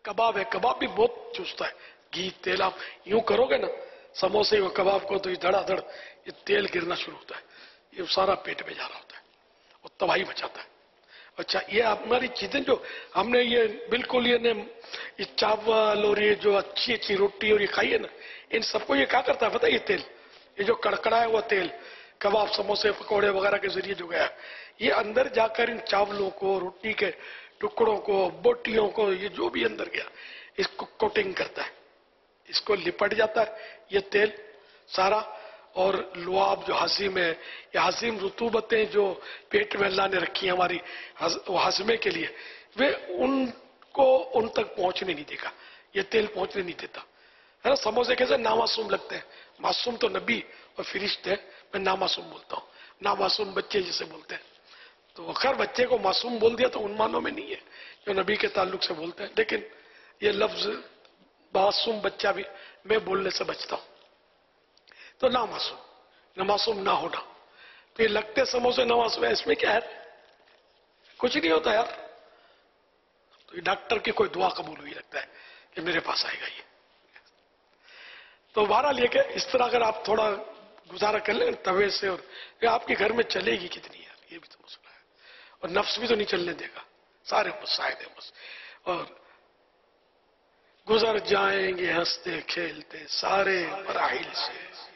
کباب ہے, کباب بھی بہت چوستا ہے گھی تیل. آپ یوں کرو گے نا سموسے و کباب کو تو یہ دھڑا دھڑ یہ تیل گرنا شروع ہوتا ہے, یہ سارا پیٹ میں جا رہا ہوتا ہے اور تباہی مچاتا ہے. اچھا یہ ہماری چیزیں جو ہم نے یہ بالکل یہ یہ چاول اور یہ جو اچھی اچھی روٹی اور یہ کھائی ہے نا, ان سب کو یہ کیا کرتا ہے پتہ ہے؟ یہ تیل, یہ جو کڑکڑایا ہوا تیل کباب سموسے پکوڑے وغیرہ کے ذریعے جو گیا یہ اندر جا کر ان چاولوں کو روٹی کے ٹکڑوں کو بوٹیوں کو یہ جو بھی اندر گیا اس کو کوٹنگ کرتا ہے, اس کو لپٹ جاتا ہے یہ تیل سارا. اور لعاب جو ہضم ہے یا ہضم رطوبتیں جو پیٹ میں اللہ نے رکھی ہیں ہماری ہضمے کے لیے وہ ان کو ان تک پہنچنے نہیں دے گا, یہ تیل پہنچنے نہیں دیتا ہے نا. سموسے کیسے نامعصوم لگتے ہیں, معصوم تو نبی اور فرشتے ہیں, میں نامعصوم بولتا ہوں, نامعصوم بچے جسے بولتے ہیں. تو خیر بچے کو معصوم بول دیا تو ان معنوں میں نہیں ہے جو نبی کے تعلق سے بولتے ہیں, لیکن یہ لفظ معصوم بچہ بھی میں بولنے سے بچتا ہوں. تو نامعصوم, نامعصوم نہ ہونا, تو یہ لگتے سموسے نامعصوم ہے, اس میں کیا ہے کچھ نہیں ہوتا یار. تو یہ ڈاکٹر کی کوئی دعا قبول ہوئی لگتا ہے کہ میرے پاس آئے گا یہ. تو بہرحال یہ کہ اس طرح اگر آپ تھوڑا گزارا کر لیں توے سے, اور یہ آپ کے گھر میں چلے گی کتنی یار, یہ بھی تو مسئلہ ہے. اور نفس بھی تو نہیں چلنے دے گا, سارے مسائل ہیں بس. اور گزر جائیں گے ہنستے کھیلتے سارے مراحل سے,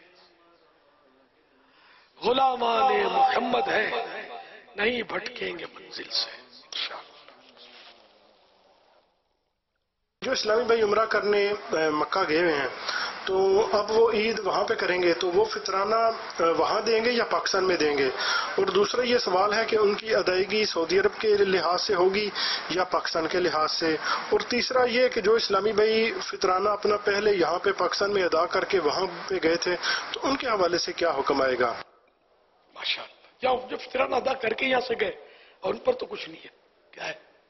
غلامان محمد ہے نہیں بھٹکیں گے منزل سے. جو اسلامی بھائی عمرہ کرنے مکہ گئے ہوئے ہیں تو اب وہ عید وہاں پہ کریں گے, تو وہ فطرانہ وہاں دیں گے یا پاکستان میں دیں گے؟ اور دوسرا یہ سوال ہے کہ ان کی ادائیگی سعودی عرب کے لحاظ سے ہوگی یا پاکستان کے لحاظ سے؟ اور تیسرا یہ کہ جو اسلامی بھائی فطرانہ اپنا پہلے یہاں پہ پاکستان میں ادا کر کے وہاں پہ گئے تھے تو ان کے حوالے سے کیا حکم آئے گا؟ ماشاءاللہ, یا جو فطرانہ ادا کر کے یہاں سے گئے اور ان پر تو کچھ نہیں ہے, کیا ہے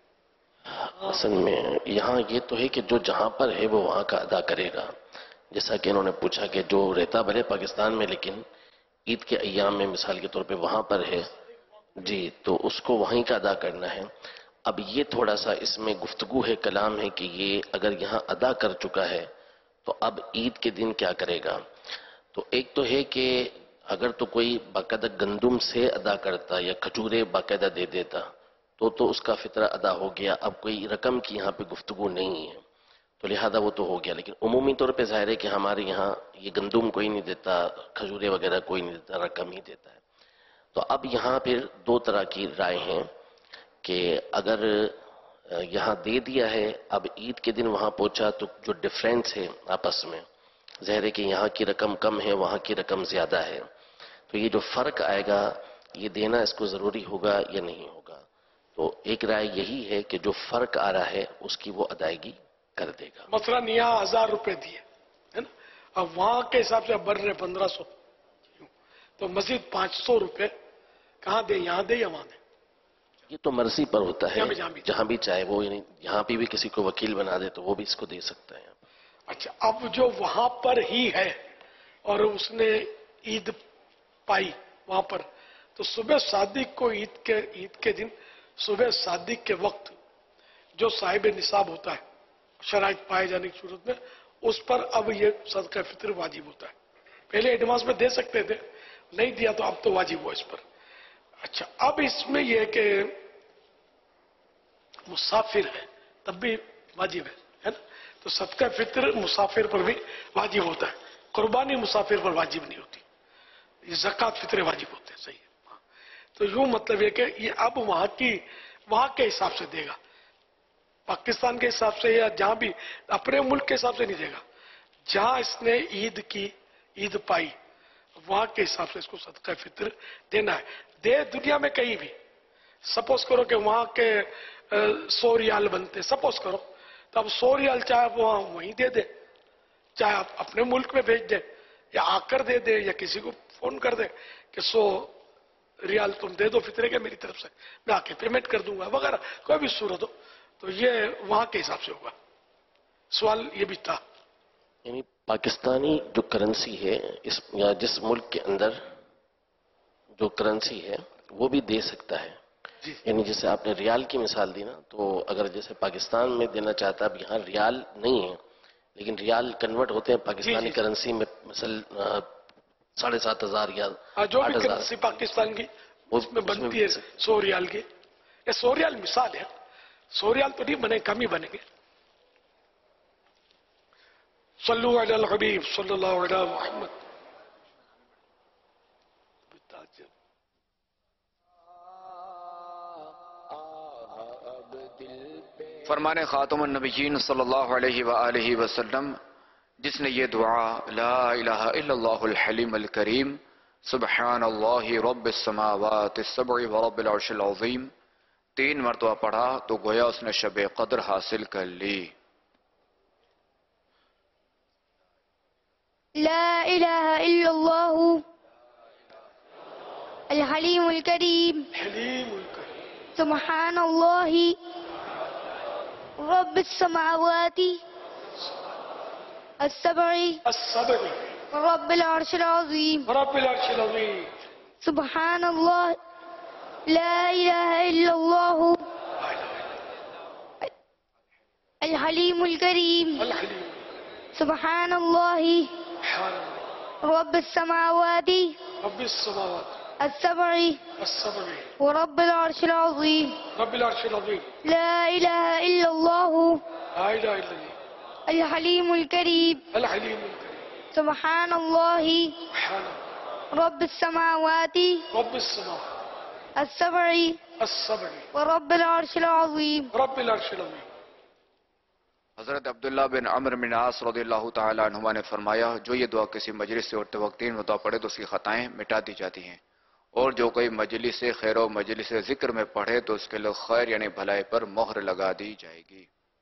اصل میں یہاں یہ تو ہے کہ جو جہاں پر ہے وہ وہاں کا ادا کرے گا. جیسا کہ انہوں نے پوچھا کہ جو رہتا بھلے پاکستان میں لیکن عید کے ایام میں مثال کے طور پہ وہاں پر ہے جی, تو اس کو وہیں کا ادا کرنا ہے. اب یہ تھوڑا سا اس میں گفتگو ہے, کلام ہے کہ یہ اگر یہاں ادا کر چکا ہے تو اب عید کے دن کیا کرے گا. تو ایک تو ہے کہ اگر تو کوئی باقاعدہ گندم سے ادا کرتا یا کھجورے باقاعدہ دے دیتا تو تو اس کا فطرہ ادا ہو گیا. اب کوئی رقم کی یہاں پہ گفتگو نہیں ہے تو لہذا وہ تو ہو گیا. لیکن عمومی طور پہ ظاہر ہے کہ ہمارے یہاں یہ گندم کوئی نہیں دیتا, کھجورے وغیرہ کوئی نہیں دیتا, رقم ہی دیتا ہے. تو اب یہاں پھر دو طرح کی رائے ہیں کہ اگر یہاں دے دیا ہے, اب عید کے دن وہاں پہنچا تو جو ڈیفرنس ہے آپس میں ظاہر ہے کہ یہاں کی رقم کم ہے وہاں کی رقم زیادہ ہے, تو یہ جو فرق آئے گا یہ دینا اس کو ضروری ہوگا یا نہیں ہوگا. تو ایک رائے یہی ہے کہ جو فرق آ رہا ہے اس کی وہ ادائیگی کر دے گا. مثلاً یہاں ہزار روپے دیے ہے نا, اب وہاں کے حساب سے بڑھ رہے پندرہ سو, تو مزید پانچ سو روپے کہاں دے, یہاں دے یا وہاں دے؟ یہ تو مرضی پر ہوتا ہے, جہاں بھی چاہے وہ, یعنی یہاں پہ بھی کسی کو وکیل بنا دے تو وہ بھی اس کو دے سکتا ہے. اچھا, اب جو وہاں پر ہی ہے اور اس نے عید پائی وہاں پر, تو صبح صادق کو عید کے عید کے دن صبح صادق کے وقت جو صاحب نصاب ہوتا ہے شرائط پائے جانے کی صورت میں اس پر اب یہ صدقہ فطر واجب ہوتا ہے. پہلے ایڈوانس میں دے سکتے تھے, نہیں دیا تو اب تو واجب ہوا اس پر. اچھا, اب اس میں یہ کہ مسافر ہے تب بھی واجب ہے نا, تو صدقہ فطر مسافر پر بھی واجب ہوتا ہے, قربانی مسافر پر واجب نہیں ہوتی, یہ زکوٰۃ فطر واجب ہوتے ہیں. صحیح ہے. تو یوں مطلب یہ کہ یہ اب وہاں کی وہاں کے حساب سے دے گا, پاکستان کے حساب سے یا جہاں بھی اپنے ملک کے حساب سے نہیں دے گا. جہاں اس نے عید کی عید پائی وہاں کے حساب سے اس کو صدقہ فطر دینا ہے. دے دنیا میں کہیں بھی, سپوز کرو کہ وہاں کے سو ریال بنتے, سپوز کرو, تو اب سو ریال چاہے وہاں وہیں دے دے, چاہے آپ اپنے ملک میں بھیج دے یا آ کر دے دے یا کسی کو فون کر دے کہ سو ریال تم دے دو فطرے کے میری طرف سے, میں آ کے پیمنٹ کر دوں گا وغیرہ, کوئی بھی صورت ہو, تو یہ وہاں کے حساب سے ہوگا. سوال یہ بھی تھا. یعنی پاکستانی جو کرنسی ہے اس یا جس ملک کے اندر جو کرنسی ہے وہ بھی دے سکتا ہے. یعنی جیسے آپ نے ریال کی مثال دی نا، تو اگر جیسے پاکستان میں دینا چاہتا ہے، اب یہاں ریال نہیں ہے لیکن ریال کنورٹ ہوتے ہیں پاکستانی کرنسی میں، مثلا ساڑھے سات ہزار یا جو آٹھ بھی ہزار کرنسی پاکستان کی اس میں بنتی ہے سو ریال کی. یہ سو ریال مثال ہے، سو ریال تو نہیں بنے، کم ہی بنے گے. صلو علی الحبیب صلی اللہ علیہ محمد. فرمان خاتم النبیین صلی اللہ علیہ وآلہ وسلم، جس نے یہ دعا لا الہ الا اللہ الحلیم الکریم سبحان اللہ رب السماوات السبع ورب العرش العظیم تین مرتبہ پڑھا تو گویا اس نے شب قدر حاصل کر لی. لا الہ الا اللہ الحلیم الکریم سبحان اللہ رب السماوات السبع السبع رب العرش العظیم رب العرش العظیم سبحان اللہ لا الہ الا اللہ الحلیم الکریم سبحان اللہ رب السماوات رب السماوات السبع السبع ورب العرش العظیم رب العرش العظیم لا الہ الا اللہ لا الہ الا اللہ الحلیم الکریم الحلیم الکریم سبحان اللہ رب السماوات رب السماوات السبع السبع ورب العرش العظیم رب العرش العظیم. حضرت عبداللہ بن عمر بن عاص رضی اللہ تعالیٰ عنہما نے فرمایا، جو یہ دعا کسی مجلس سے اٹھتے وقت تین مرتبہ پڑھے تو اس کی خطائیں مٹا دی جاتی ہیں، اور جو کوئی مجلس سے خیر و مجلس سے ذکر میں پڑھے تو اس کے لیے خیر یعنی بھلائی پر مہر لگا دی جائے گی.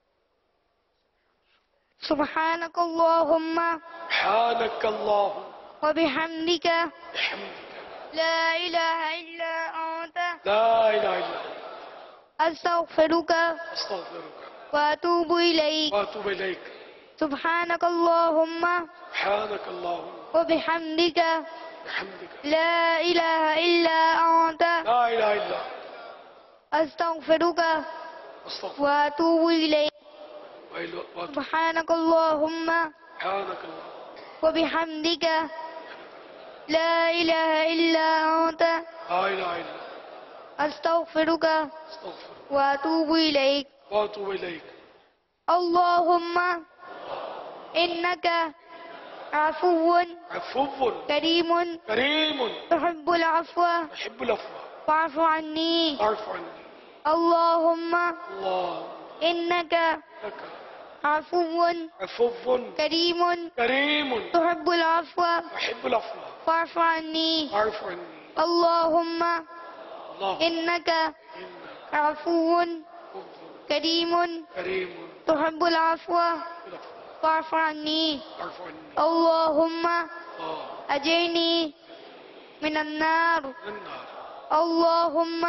سبحانک اللہم سبحانک اللہم وبحمدک لا الہ الا انت لا الہ الا استغفرک استغفرک واتوب الیک واتوب الیک. سبحانک اللہم سبحانک اللہم وبحمدک بحمدک لا الہ الا انت لا الہ الا استغفرک استغفرک واتوب الیک. واتوب سبحانک اللہم سبحانک اللہم وبحمدک لا الہ الا انت لا الہ الا استغفرک استغفرک واتوب الیک. واتوب الیک. اللہم انک عفو عفو کریم کریم تحب العفو تحب العفو فاعف عنی. فاعف عنی. اللہم اللہم انک لک عفو عفو کریم کریم تحب العفو تحب العفو فاعف عنی. فاعف عنی. اللہم اللہم انک انک عفو کریم کریم تحب العفو فاعف عنی. فاعف عنی. اللہم اللہم اجرنی من النار. النار اللہم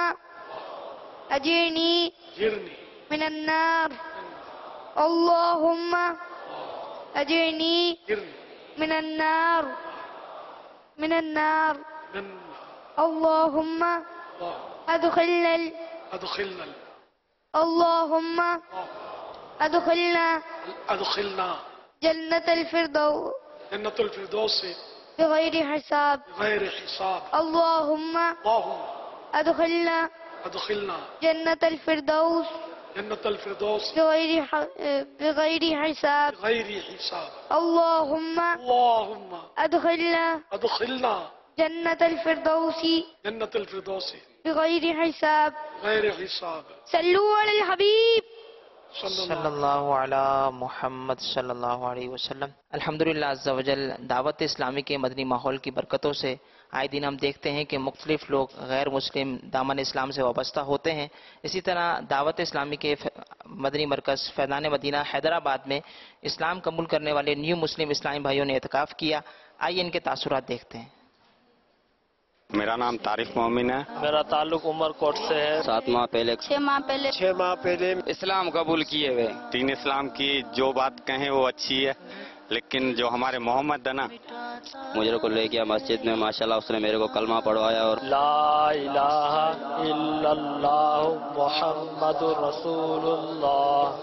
اجرنی جرنی من النار. اللہم اجرنی جرنی من النار من النار. النار. اللہم اللہم ادخلنا ادخلنا اللہم ادخلنا ادخلنا جنت الفردوس جنت الفردوس بغیر حساب. غیر حساب. اللہم اللہم ادخلنا ادخلنا جنت الفردوس جنت الفردوس بغیر ح- بغیر حساب. غیر حساب. اللہم اللہم ادخلنا ادخلنا جنت الفردوس جنت الفردوس بغیر حساب. غیر حساب. صلو علی الحبیب صلی صلی اللہ علی محمد صلی اللہ علیہ وسلم. الحمدللہ عز و جل دعوت اسلامی کے مدنی ماحول کی برکتوں سے آئے دن ہم دیکھتے ہیں کہ مختلف لوگ غیر مسلم دامن اسلام سے وابستہ ہوتے ہیں. اسی طرح دعوت اسلامی کے مدنی مرکز فیضان مدینہ حیدرآباد میں اسلام قبول کرنے والے نیو مسلم اسلامی بھائیوں نے اعتکاف کیا. آئیے ان کے تاثرات دیکھتے ہیں. میرا نام طارق مومن ہے. میرا تعلق عمر کوٹ سے ہے. سات ماہ پہلے چھ ماہ پہلے چھ ماہ پہلے اسلام قبول کیے ہوئے. دین اسلام کی جو بات کہیں وہ اچھی ہے. لیکن جو ہمارے محمد ہے نا، مجھے کو لے گیا مسجد میں، ماشاءاللہ اس نے میرے کو کلمہ پڑھوایا اور لا الہ الا اللہ محمد رسول اللہ۔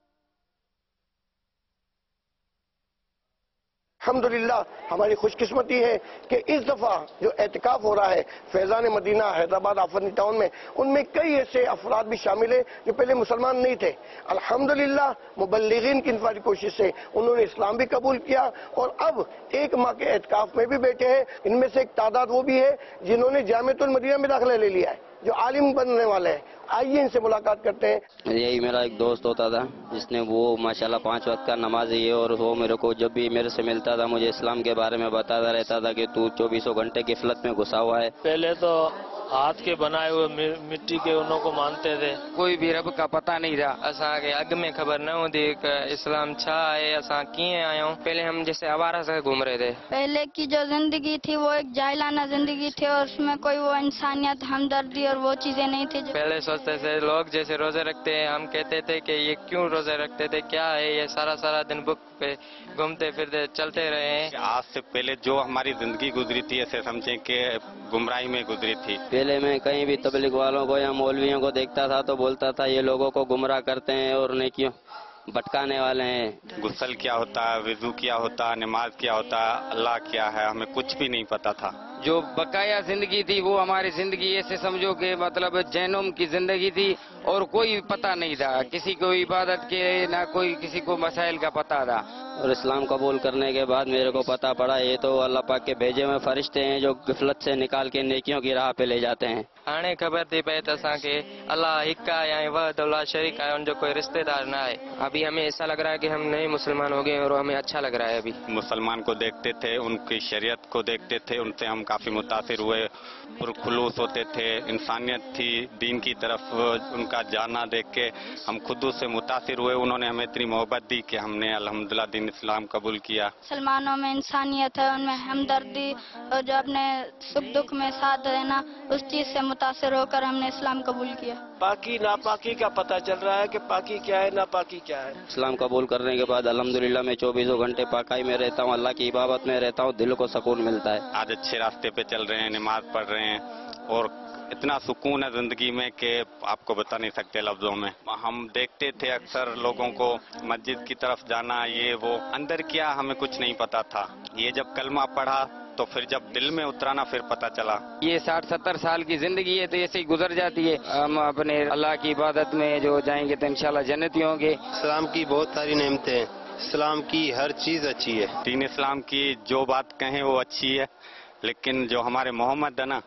الحمدللہ ہماری خوش قسمتی ہے کہ اس دفعہ جو اعتکاف ہو رہا ہے فیضان مدینہ حیدرآباد آفرین ٹاؤن میں، ان میں کئی ایسے افراد بھی شامل ہیں جو پہلے مسلمان نہیں تھے۔ الحمدللہ مبلغین کی انفرادی کوشش سے انہوں نے اسلام بھی قبول کیا اور اب ایک ماہ کے اعتکاف میں بھی بیٹھے ہیں۔ ان میں سے ایک تعداد وہ بھی ہے جنہوں نے جامعۃ المدینہ میں داخلہ لے لیا ہے، جو عالم بننے والے ہیں۔ آئیے ان سے ملاقات کرتے ہیں۔ یہی میرا ایک دوست ہوتا تھا جس نے وہ ماشاءاللہ پانچ وقت کا نمازی ہے، اور وہ میرے کو جب بھی میرے سے ملتا تھا مجھے اسلام کے بارے میں بتاتا رہتا تھا کہ تو چوبیسوں گھنٹے غفلت میں گھسا ہوا ہے۔ پہلے تو ہاتھ کے بنائے ہوئے مٹی کے انہوں کو مانتے تھے، کوئی بھی رب کا پتہ نہیں تھا، اساں کے اگ میں خبر نہ ہوتی کہ اسلام چھا ہے، اساں کیے آئے ہوں۔ پہلے ہم جیسے آوارہ سے گھوم رہے تھے۔ پہلے کی جو زندگی تھی وہ ایک جاہلانہ زندگی تھی اور اس میں کوئی وہ انسانیت، ہمدردی اور وہ چیزیں نہیں تھی۔ پہلے سوچتے تھے لوگ جیسے روزے رکھتے ہیں، ہم کہتے تھے کہ یہ کیوں روزے رکھتے تھے، کیا ہے یہ سارا سارا دن بک پہ گھومتے پھرتے چلتے رہے ہیں۔ آج سے پہلے جو ہماری زندگی گزری تھی ایسے سمجھیں کہ گمراہی میں گزری تھی۔ پہلے میں کہیں بھی تبلیغ والوں کو یا مولویوں کو دیکھتا تھا تو بولتا تھا یہ لوگوں کو گمراہ کرتے ہیں اور نیکیوں بھٹکانے والے ہیں۔ غسل کیا ہوتا ہے، وضو کیا ہوتا ہے، نماز کیا ہوتا ہے، اللہ کیا ہے، ہمیں کچھ بھی نہیں پتا تھا۔ جو بقایا زندگی تھی وہ ہماری زندگی ایسے سمجھو کہ مطلب جہنم کی زندگی تھی اور کوئی پتہ نہیں تھا، کسی کو عبادت کے نہ کوئی کسی کو مسائل کا پتہ تھا۔ اور اسلام قبول کرنے کے بعد میرے کو پتہ پڑا یہ تو اللہ پاک کے بھیجے ہوئے فرشتے ہیں جو غفلت سے نکال کے نیکیوں کی راہ پہ لے جاتے ہیں۔ ہانے خبر تھی پہ اساں کے اللہ ہک ہے یا وحدہ لا شریک ہے، ان جو کوئی رشتہ دار نہ ہے۔ ابھی ہمیں ایسا لگ رہا ہے کہ ہم نئے مسلمان ہو گئے اور ہمیں اچھا لگ رہا ہے۔ ابھی مسلمان کو دیکھتے تھے، ان کی شریعت کو دیکھتے تھے، ان سے ہم کافی متاثر ہوئے، پرخلوص ہوتے تھے، انسانیت تھی، دین کی طرف ان کا جانا دیکھ کے ہم خود سے متاثر ہوئے۔ انہوں نے ہمیں اتنی محبت دی کہ ہم نے الحمدللہ دین اسلام قبول کیا۔ مسلمانوں میں انسانیت ہے، ان میں ہمدردی اور جو اپنے سکھ دکھ میں ساتھ دینا، اس چیز سے متاثر ہو کر ہم نے اسلام قبول کیا۔ پاکی ناپاکی کا پتہ چل رہا ہے کہ پاکی کیا ہے، ناپاکی کیا ہے۔ اسلام قبول کرنے کے بعد الحمدللہ میں چوبیسوں گھنٹے پاکائی میں رہتا ہوں، اللہ کی عبادت میں رہتا ہوں، دل کو سکون ملتا ہے۔ آج اچھے راستے پہ چل رہے ہیں، نماز پڑھ رہے ہیں اور اتنا سکون ہے زندگی میں کہ آپ کو بتا نہیں سکتے لفظوں میں۔ ہم دیکھتے تھے اکثر لوگوں کو مسجد کی طرف جانا، یہ وہ، اندر کیا ہمیں کچھ نہیں پتا تھا۔ یہ جب کلمہ پڑھا تو پھر جب دل میں اترانا پھر پتہ چلا۔ یہ ساٹھ ستر سال کی زندگی ہے تو ایسے ہی گزر جاتی ہے، ہم اپنے اللہ کی عبادت میں جو جائیں گے تو انشاءاللہ جنتی ہوں گے۔ اسلام کی بہت ساری نعمتیں ہیں، اسلام کی ہر چیز اچھی ہے۔ دین اسلام کی جو بات کہیں وہ اچھی ہے، لیکن جو ہمارے محمد ہے نا،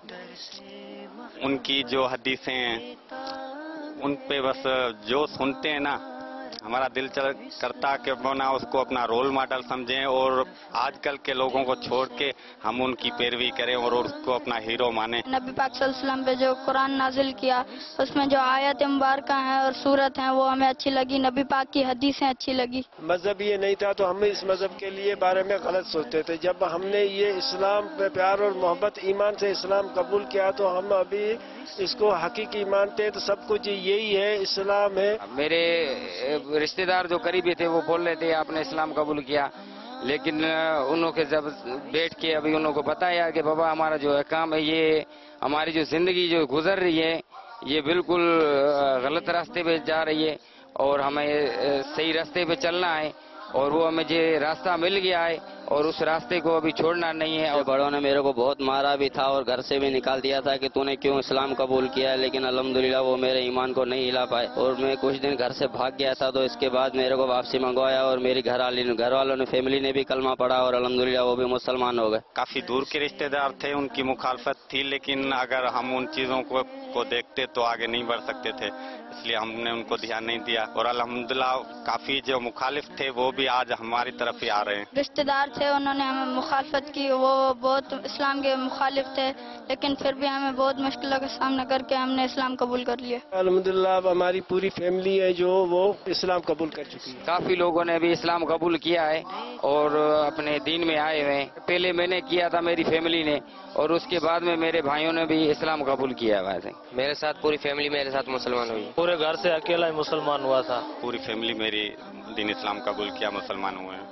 ان کی جو حدیثیں ہیں ان پہ بس جو سنتے ہیں نا ہمارا دل کرتا کہ وہ نہ اس کو اپنا رول ماڈل سمجھیں اور آج کل کے لوگوں کو چھوڑ کے ہم ان کی پیروی کریں اور اس کو اپنا ہیرو مانیں۔ نبی پاک صلی اللہ علیہ وسلم پہ جو قرآن نازل کیا اس میں جو آیت مبارکہ ہیں اور صورت ہیں وہ ہمیں اچھی لگی، نبی پاک کی حدیثیں اچھی لگی۔ مذہب یہ نہیں تھا تو ہم اس مذہب کے لیے بارے میں غلط سوچتے تھے، جب ہم نے یہ اسلام پہ پیار اور محبت ایمان سے اسلام قبول کیا تو ہم ابھی اس کو حقیقی مانتے، تو سب کچھ یہی ہے، اسلام ہے۔ میرے رشتہ دار جو قریبی تھے وہ بول رہے تھے آپ نے اسلام قبول کیا، لیکن انہوں کے جب بیٹھ کے ابھی انہوں کو بتایا کہ بابا ہمارا جو کام ہے یہ ہماری جو زندگی جو گزر رہی ہے یہ بالکل غلط راستے پہ جا رہی ہے اور ہمیں صحیح راستے پہ چلنا ہے اور وہ ہمیں جو راستہ مل گیا ہے اور اس راستے کو ابھی چھوڑنا نہیں ہے۔ اور بڑوں نے میرے کو بہت مارا بھی تھا اور گھر سے بھی نکال دیا تھا کہ تو نے کیوں اسلام قبول کیا ہے، لیکن الحمدللہ وہ میرے ایمان کو نہیں ہلا پائے اور میں کچھ دن گھر سے بھاگ گیا تھا، تو اس کے بعد میرے کو واپسی منگوایا اور میری گھر والی گھر والوں نے فیملی نے بھی کلمہ پڑھا اور الحمدللہ وہ بھی مسلمان ہو گئے۔ کافی دور کے رشتہ دار تھے، ان کی مخالفت تھی، لیکن اگر ہم ان چیزوں کو کو دیکھتے تو آگے نہیں بڑھ سکتے تھے، اس لیے ہم نے ان کو دھیان نہیں دیا اور الحمدللہ کافی جو مخالف تھے وہ بھی آج ہماری طرف ہی آ رہے ہیں۔ رشتہ دار تھے انہوں نے ہمیں مخالفت کی، وہ بہت اسلام کے مخالف تھے، لیکن پھر بھی ہمیں بہت مشکلوں کا سامنا کر کے ہم نے اسلام قبول کر لیا۔ الحمدللہ اب ہماری پوری فیملی ہے جو وہ اسلام قبول کر چکی ہے۔ کافی لوگوں نے بھی اسلام قبول کیا ہے اور اپنے دین میں آئے ہوئے ہیں۔ پہلے میں نے کیا تھا، میری فیملی نے، اور اس کے بعد میں میرے بھائیوں نے بھی اسلام قبول کیا ہے۔ ویسے میرے ساتھ پوری فیملی میرے ساتھ مسلمان ہوئی، پورے گھر سے اکیلا ہی مسلمان ہوا تھا۔ پوری فیملی میری دین اسلام قبول کیا، مسلمان ہوئے ہیں۔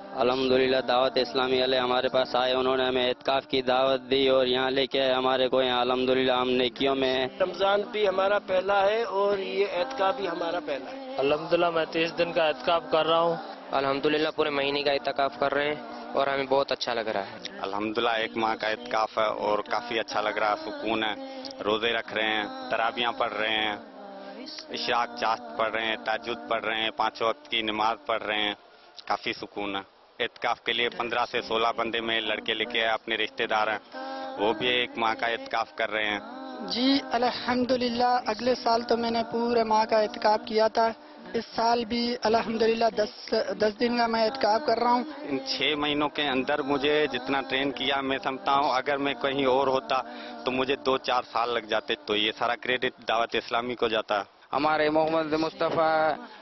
अल्हम्दुलिल्लाह दावत इस्लामी वाले हमारे पास आए, उन्होंने हमें एतकाफ की दावत दी और यहाँ लेके आए हमारे को। यहाँ अल्हम्दुलिल्लाह हम नेकियों में हैं। रमजान भी हमारा पहला है और ये एतकाफ भी हमारा पहला है। अल्हम्दुलिल्लाह मैं तीस दिन का एतकाफ कर रहा हूँ। अल्हम्दुलिल्लाह पूरे महीने का एतकाफ कर रहे हैं और हमें बहुत अच्छा लग रहा है। अल्हम्दुलिल्लाह एक माह का एतकाफ है और काफ़ी अच्छा लग रहा है, सुकून है। रोज़े रख रहे हैं, तराबियाँ पढ़ रहे हैं, इशाक चाश्त पढ़ रहे हैं, ताजुद पढ़ रहे हैं, पाँच वक्त की नमाज पढ़ रहे हैं, काफ़ी सुकून है। एतकाफ के लिए पंद्रह से सोलह बंदे में लड़के लेके आए, अपने रिश्तेदार हैं, वो भी एक माह का एतकाफ कर रहे हैं। जी अल्हम्दुलिल्लाह, अगले साल तो मैंने पूरे माह का एतकाफ किया था, इस साल भी अल्हम्दुलिल्लाह दस दस दिन का मैं एतकाफ कर रहा हूँ। इन छः महीनों के अंदर मुझे जितना ट्रेन किया मैं समझता हूँ अगर मैं कहीं और होता तो मुझे दो चार साल लग जाते, तो ये सारा क्रेडिट दावत इस्लामी को जाता है। हमारे मोहम्मद मुस्तफ़ा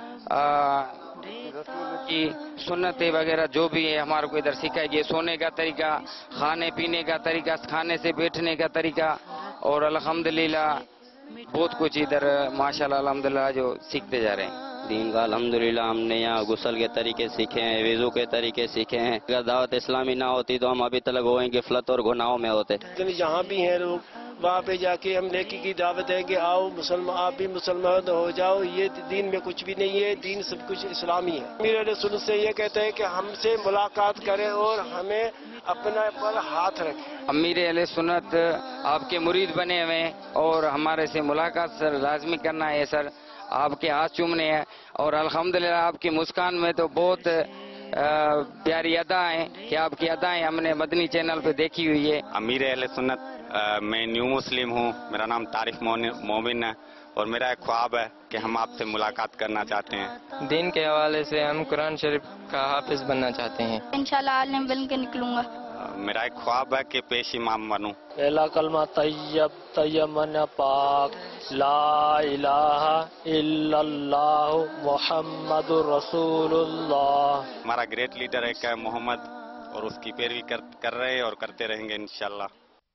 की सुन्नतें वगैरह जो भी है हमारे को इधर सिखाई गई, सोने का तरीका, खाने पीने का तरीका, खाने से बैठने का तरीका, और अल्हम्दुलिल्लाह बहुत कुछ इधर माशाल्लाह अल्हम्दुलिल्लाह जो सीखते जा रहे हैं। दीन का अल्हम्दुलिल्लाह हमने यहाँ गुस्ल के तरीके सीखे हैं, वज़ू के तरीके सीखे हैं। अगर दावत इस्लामी ना होती तो हम अभी तक वो गिफलत और गुनाहों में होते। जहाँ भी हैं लोग वहाँ पे जाके हम नेकी की दावत देंगे, आओ मुसलमान, आप भी मुसलमान हो जाओ। ये दीन में कुछ भी नहीं है, दीन सब कुछ इस्लामी है। मेरे सुन से ये कहते हैं कि हमसे मुलाकात करें और हमें अपने पर हाथ रखें। अमीर अहले सुन्नत आपके मुरीद बने हुए हैं और हमारे से मुलाकात सर लाजमी करना है सर, आपके हाथ चूमने हैं। और अल्हम्दुलिल्लाह आपकी मुस्कान में तो बहुत प्यारी अदाएं कि आपकी अदाएं हमने मदनी चैनल पे देखी हुई है। अमीर अहले सुन्नत मैं न्यू मुस्लिम हूँ, मेरा नाम तारिफ मोमिन है और मेरा एक ख्वाब है कि हम आपसे मुलाकात करना चाहते हैं। दीन के हवाले से हम कुरान शरीफ का हाफिज बनना चाहते हैं। इंशाल्लाह आलिम बन के निकलूंगा। मेरा एक ख्वाब है कि पेश इमाम बनूं। पहला कलमा तैयब तैयमन पाक, ला इलाहा इल्लल्लाह मुहम्मदुर रसूलुल्लाह। हमारा ग्रेट लीडर एक है मोहम्मद और उसकी पैरवी कर, कर रहे हैं और करते रहेंगे इंशाल्लाह।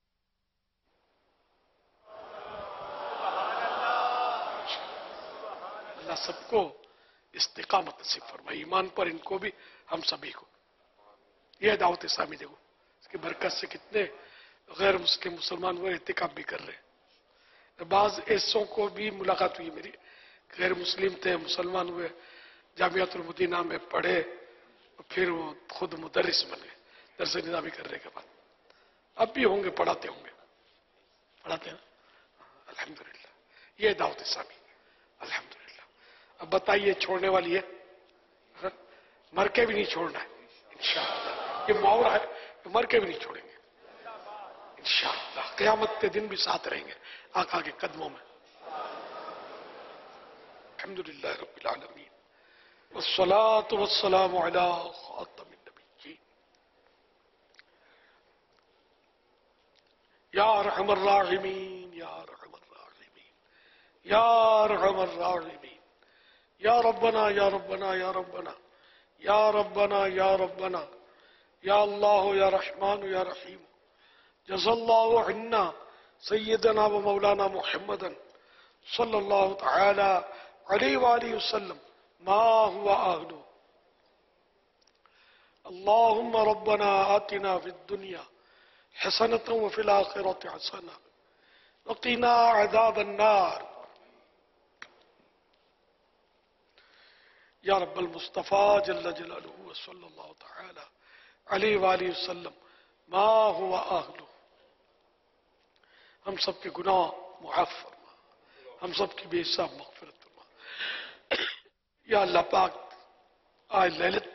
अल्लाह सबको इस्तिकामत नसीब फरमाए, ईमान पर इनको भी हम सभी को। यह दावत इस्लामी देखो, इसकी बरकत से कितने गैर मुस्लिम मुसलमान हुए, इत्तिकाफ भी कर रहे हैं। बाज ऐसों को भी मुलाकात हुई मेरी, गैर मुस्लिम थे, मुसलमान हुए, जामियातुल मदीना में पढ़े, फिर वो खुद मुदर्रिस बन गए, दरस निज़ामी करने के बाद। अब भी होंगे, पढ़ाते होंगे, पढ़ाते हैं अल्हम्दुलिल्लाह। ये दावत इस्लामी अल्हम्दुलिल्लाह। अब बताइए छोड़ने वाली है, मर के भी नहीं छोड़ना है इंशाअल्लाह। ये मुहावरा है, तो मर के भी नहीं छोड़ेंगे इंशाअल्लाह। क़यामत के दिन भी साथ रहेंगे आका के कदमों में। अल्हम्दुलिल्लाह रब्बिल आलमीन वस्सलातु वस्सलामु अला खातमिन नबिय्यीन या अरहमर राहिमीन या अरहमर राहिमीन या अरहमर राहिमीन या रब्बना या रब्बना या रब्बना या रब्बना या रब्बना या अल्लाह या रहमान या रहीम जज़ल्लाहु अन्ना सय्यदना व मौलाना मुहम्मदन सल्लल्लाहु तआला अलैहि व आलिहि वसल्लम मा हुवा अहलु। अल्लाहुम्मा रब्बना आतिना फिद दुनिया हसनतन व फिल आखिरति हसना व क़िना अज़ाबन नार। या रब्बल मुस्तफ़ा जल्ल जलालुहु व सल्लल्लाहु तआला अलैहि व आलिहि वसल्लम मा हुवा अहलु। हम सब के गुनाह मुआफ़ फरमा, हम सब की बेहिसाब मग़फ़िरत फरमा। या अल्लाह पाक, आज लैलत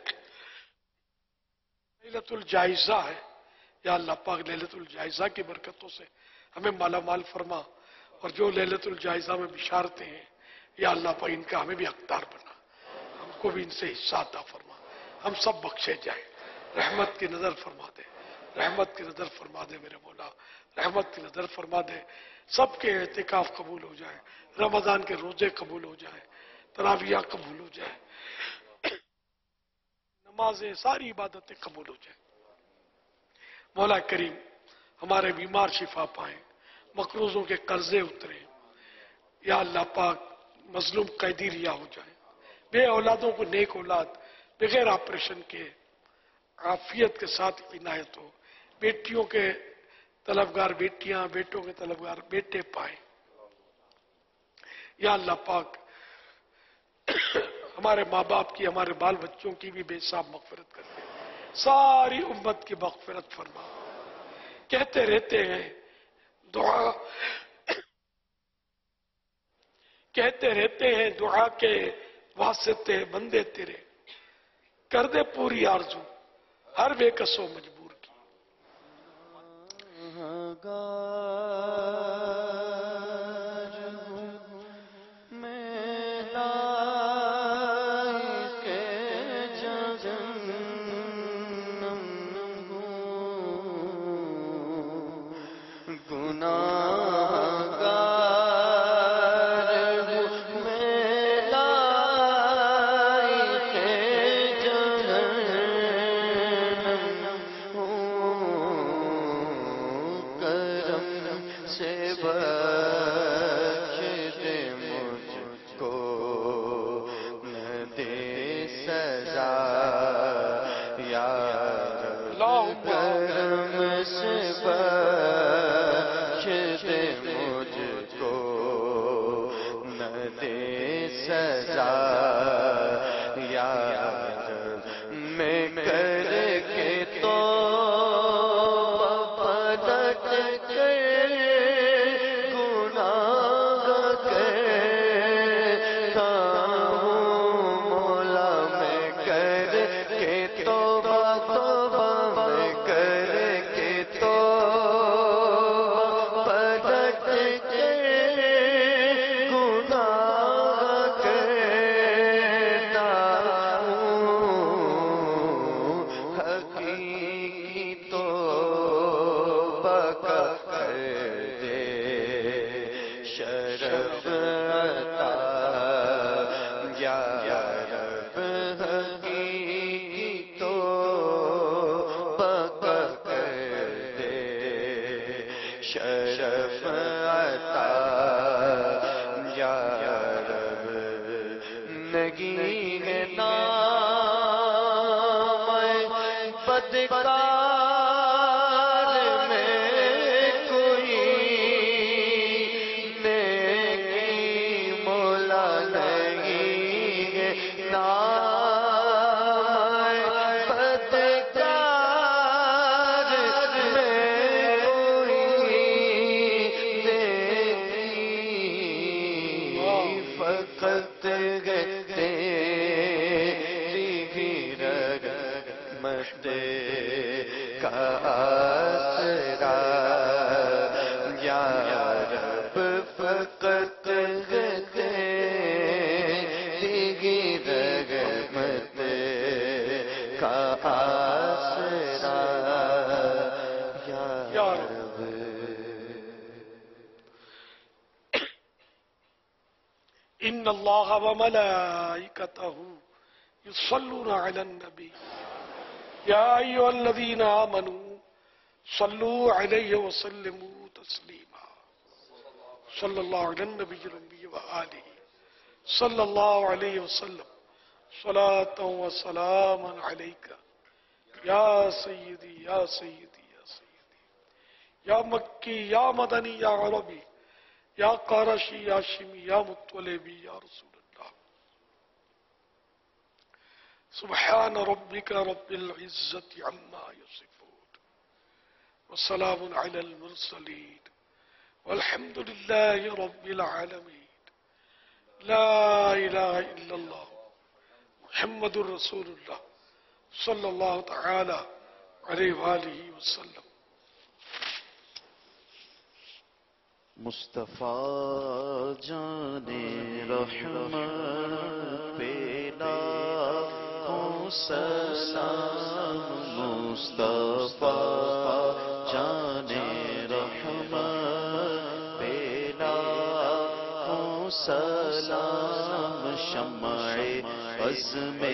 लैलतुल जायज़ा है, या अल्लाह पाक लैलतुल जायज़ा की बरकतों से हमें माला माल फरमा, और जो लैलतुल जायज़ा में बिशारते हैं या अल्लाह पाक इनका हमें भी हक़दार बना, हमको भी इनसे हिस्सा अता फरमा, हम सब बख्शे जाए। रहमत की नज़र फरमा दे, रहमत की नज़र फरमा दे मेरे मौला, रहमत की नज़र फरमा दे। सबके एहतिकाफ कबूल हो जाए, रमज़ान के रोज़े कबूल हो जाए, तरावियाँ कबूल हो जाए, नमाजें, सारी इबादतें कबूल हो जाए। मौला करीम हमारे बीमार शिफा पाए, मकरूजों के कर्जे उतरे, या अल्लाह पाक मजलूम कैदी रिहा हो जाए, बे औलादों को नेक औलाद बगैर ऑपरेशन के आफियत के साथ इनायत हो, बेटियों के तलबगार बेटियां, बेटों के तलबगार बेटे पाए। या अल्लाह पाक हमारे माँ बाप की, हमारे बाल बच्चों की भी बेहिसाब मगफिरत कर दे, सारी उम्मत की मगफिरत फरमा। कहते रहते हैं दुआ कहते रहते हैं दुआ के वास्ते बंदे तेरे, कर दे पूरी आरज़ू हर बेकसो मजबूर की। इन्नल्लाह व मलाइकतहु युसल्लूना अलन नबी या अय्युहल्लज़ीना आमनू सल्लू अलैहि व सल्लिमू तस्लीमा सल्लल्लाहु अलैहि नबिय्यिल उम्मी व आलिहि सल्लल्लाहु अलैहि वसल्लम सलातन व सलामन अलैका या सय्यदी या सय्यदी या सय्यदी या मक्की या मदनी या अरबी या क़रशी या शिमी या मुत्तलिबी या रसूल अल्लाह। सुब्हान रब्बिका रब्बिल इज्जति अम्मा यसिफून व सलामुन अलल मुरसलीन वल्हम्दुलिल्लाहि रब्बिल आलमीन। ला इलाहा इल्लल्लाह मुहम्मदुर रसूलुल्लाह सल्लल्लाहु तआला अलैहि व आलिहि वसल्लम। मुस्तफा जाने रहमत पेला हो सलाम मुस्तफा जाने रहमत पेला हो सलाम शम्मे अज़्मे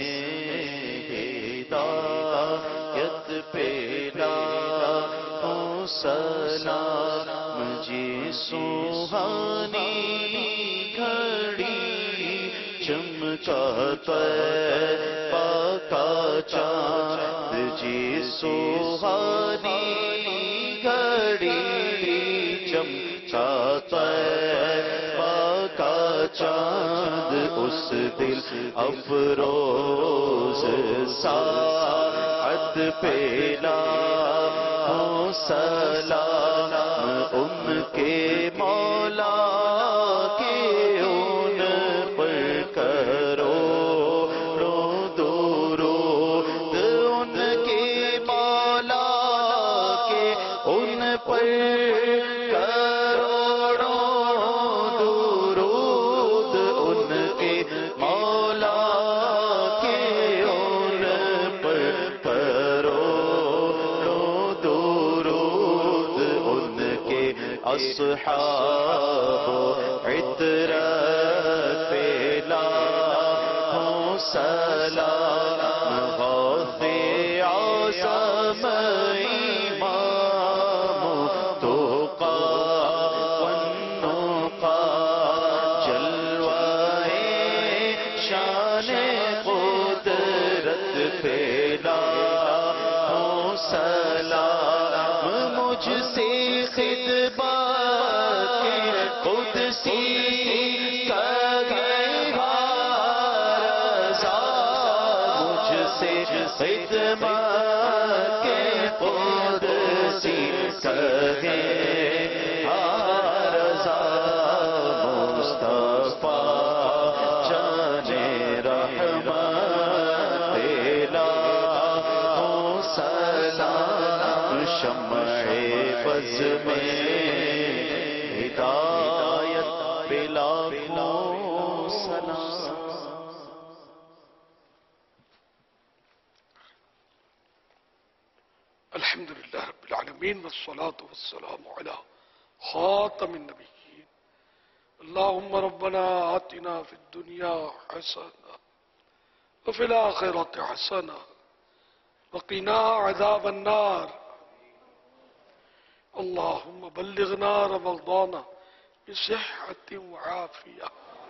हिदायत पेला हो सलाम जी सुहानी घड़ी चमक چمکا طیبہ کا چاند جی سہانی گھڑی چمکا طیبہ کا چاند اس دل افروز ساعت پہ لاکھوں سلام ان کے مولا کے ان پر کرو رو درود ان کے مولا کے ان پر اصحاب عطرت پہ لاکھوں سلام غوث اعظم امام تقی والنقی جلوہ شان قدرت پہ لاکھوں سلام مجھ سے خدمت کے قدسی کہے رضا مصطفیٰ جان رحمت لاکھوں سلام شمع فض میں ہدایت پہ لاکھوں سلام. الحمد للہ رب العالمین والصلاة والسلام علی خاتم النبیین. اللہم ربنا آتنا فی الدنیا حسنہ وفی الآخرۃ حسنہ وقنا عذاب النار. اللہم بلغنا رمضان بصحة وعافیہ.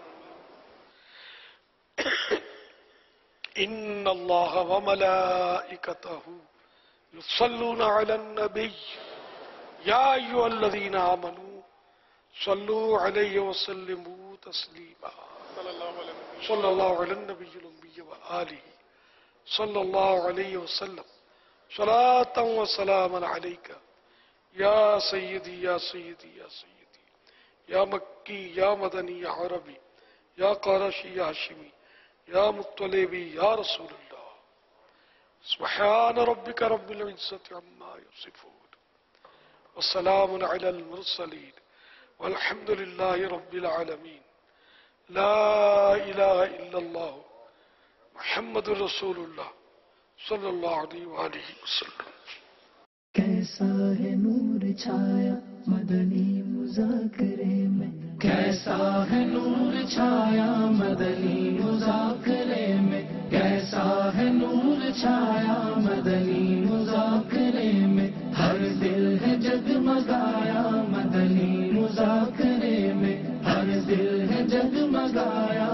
ان اللہ وملائکتہ يصلون على النبي يا أيها الذين آمنوا صلوا عليه وسلموا تسليما. صلى الله على النبي الأمي وآله صلى الله عليه وسلم صلاة وسلاما عليك يا سيدي يا سيدي يا سيدي يا مكي يا مدني يا عربي يا قرشي يا هاشمي يا مطلبي يا رسول الله. سبحان ربك رب العزة عما يصفون والسلام على المرسلين والحمد لله رب العالمين. لا إله إلا الله محمد رسول الله صلى الله عليه وآله وسلم. کیسا ہے نور چھایا مدنی مذاکرے میں، کیسا ہے نور چھایا مدنی مذاکرے میں، کیسا ہے نور چھایا مدنی مذاکرے میں، ہر دل ہے جگمگایا مدنی مذاکرے میں، ہر دل ہے جگمگایا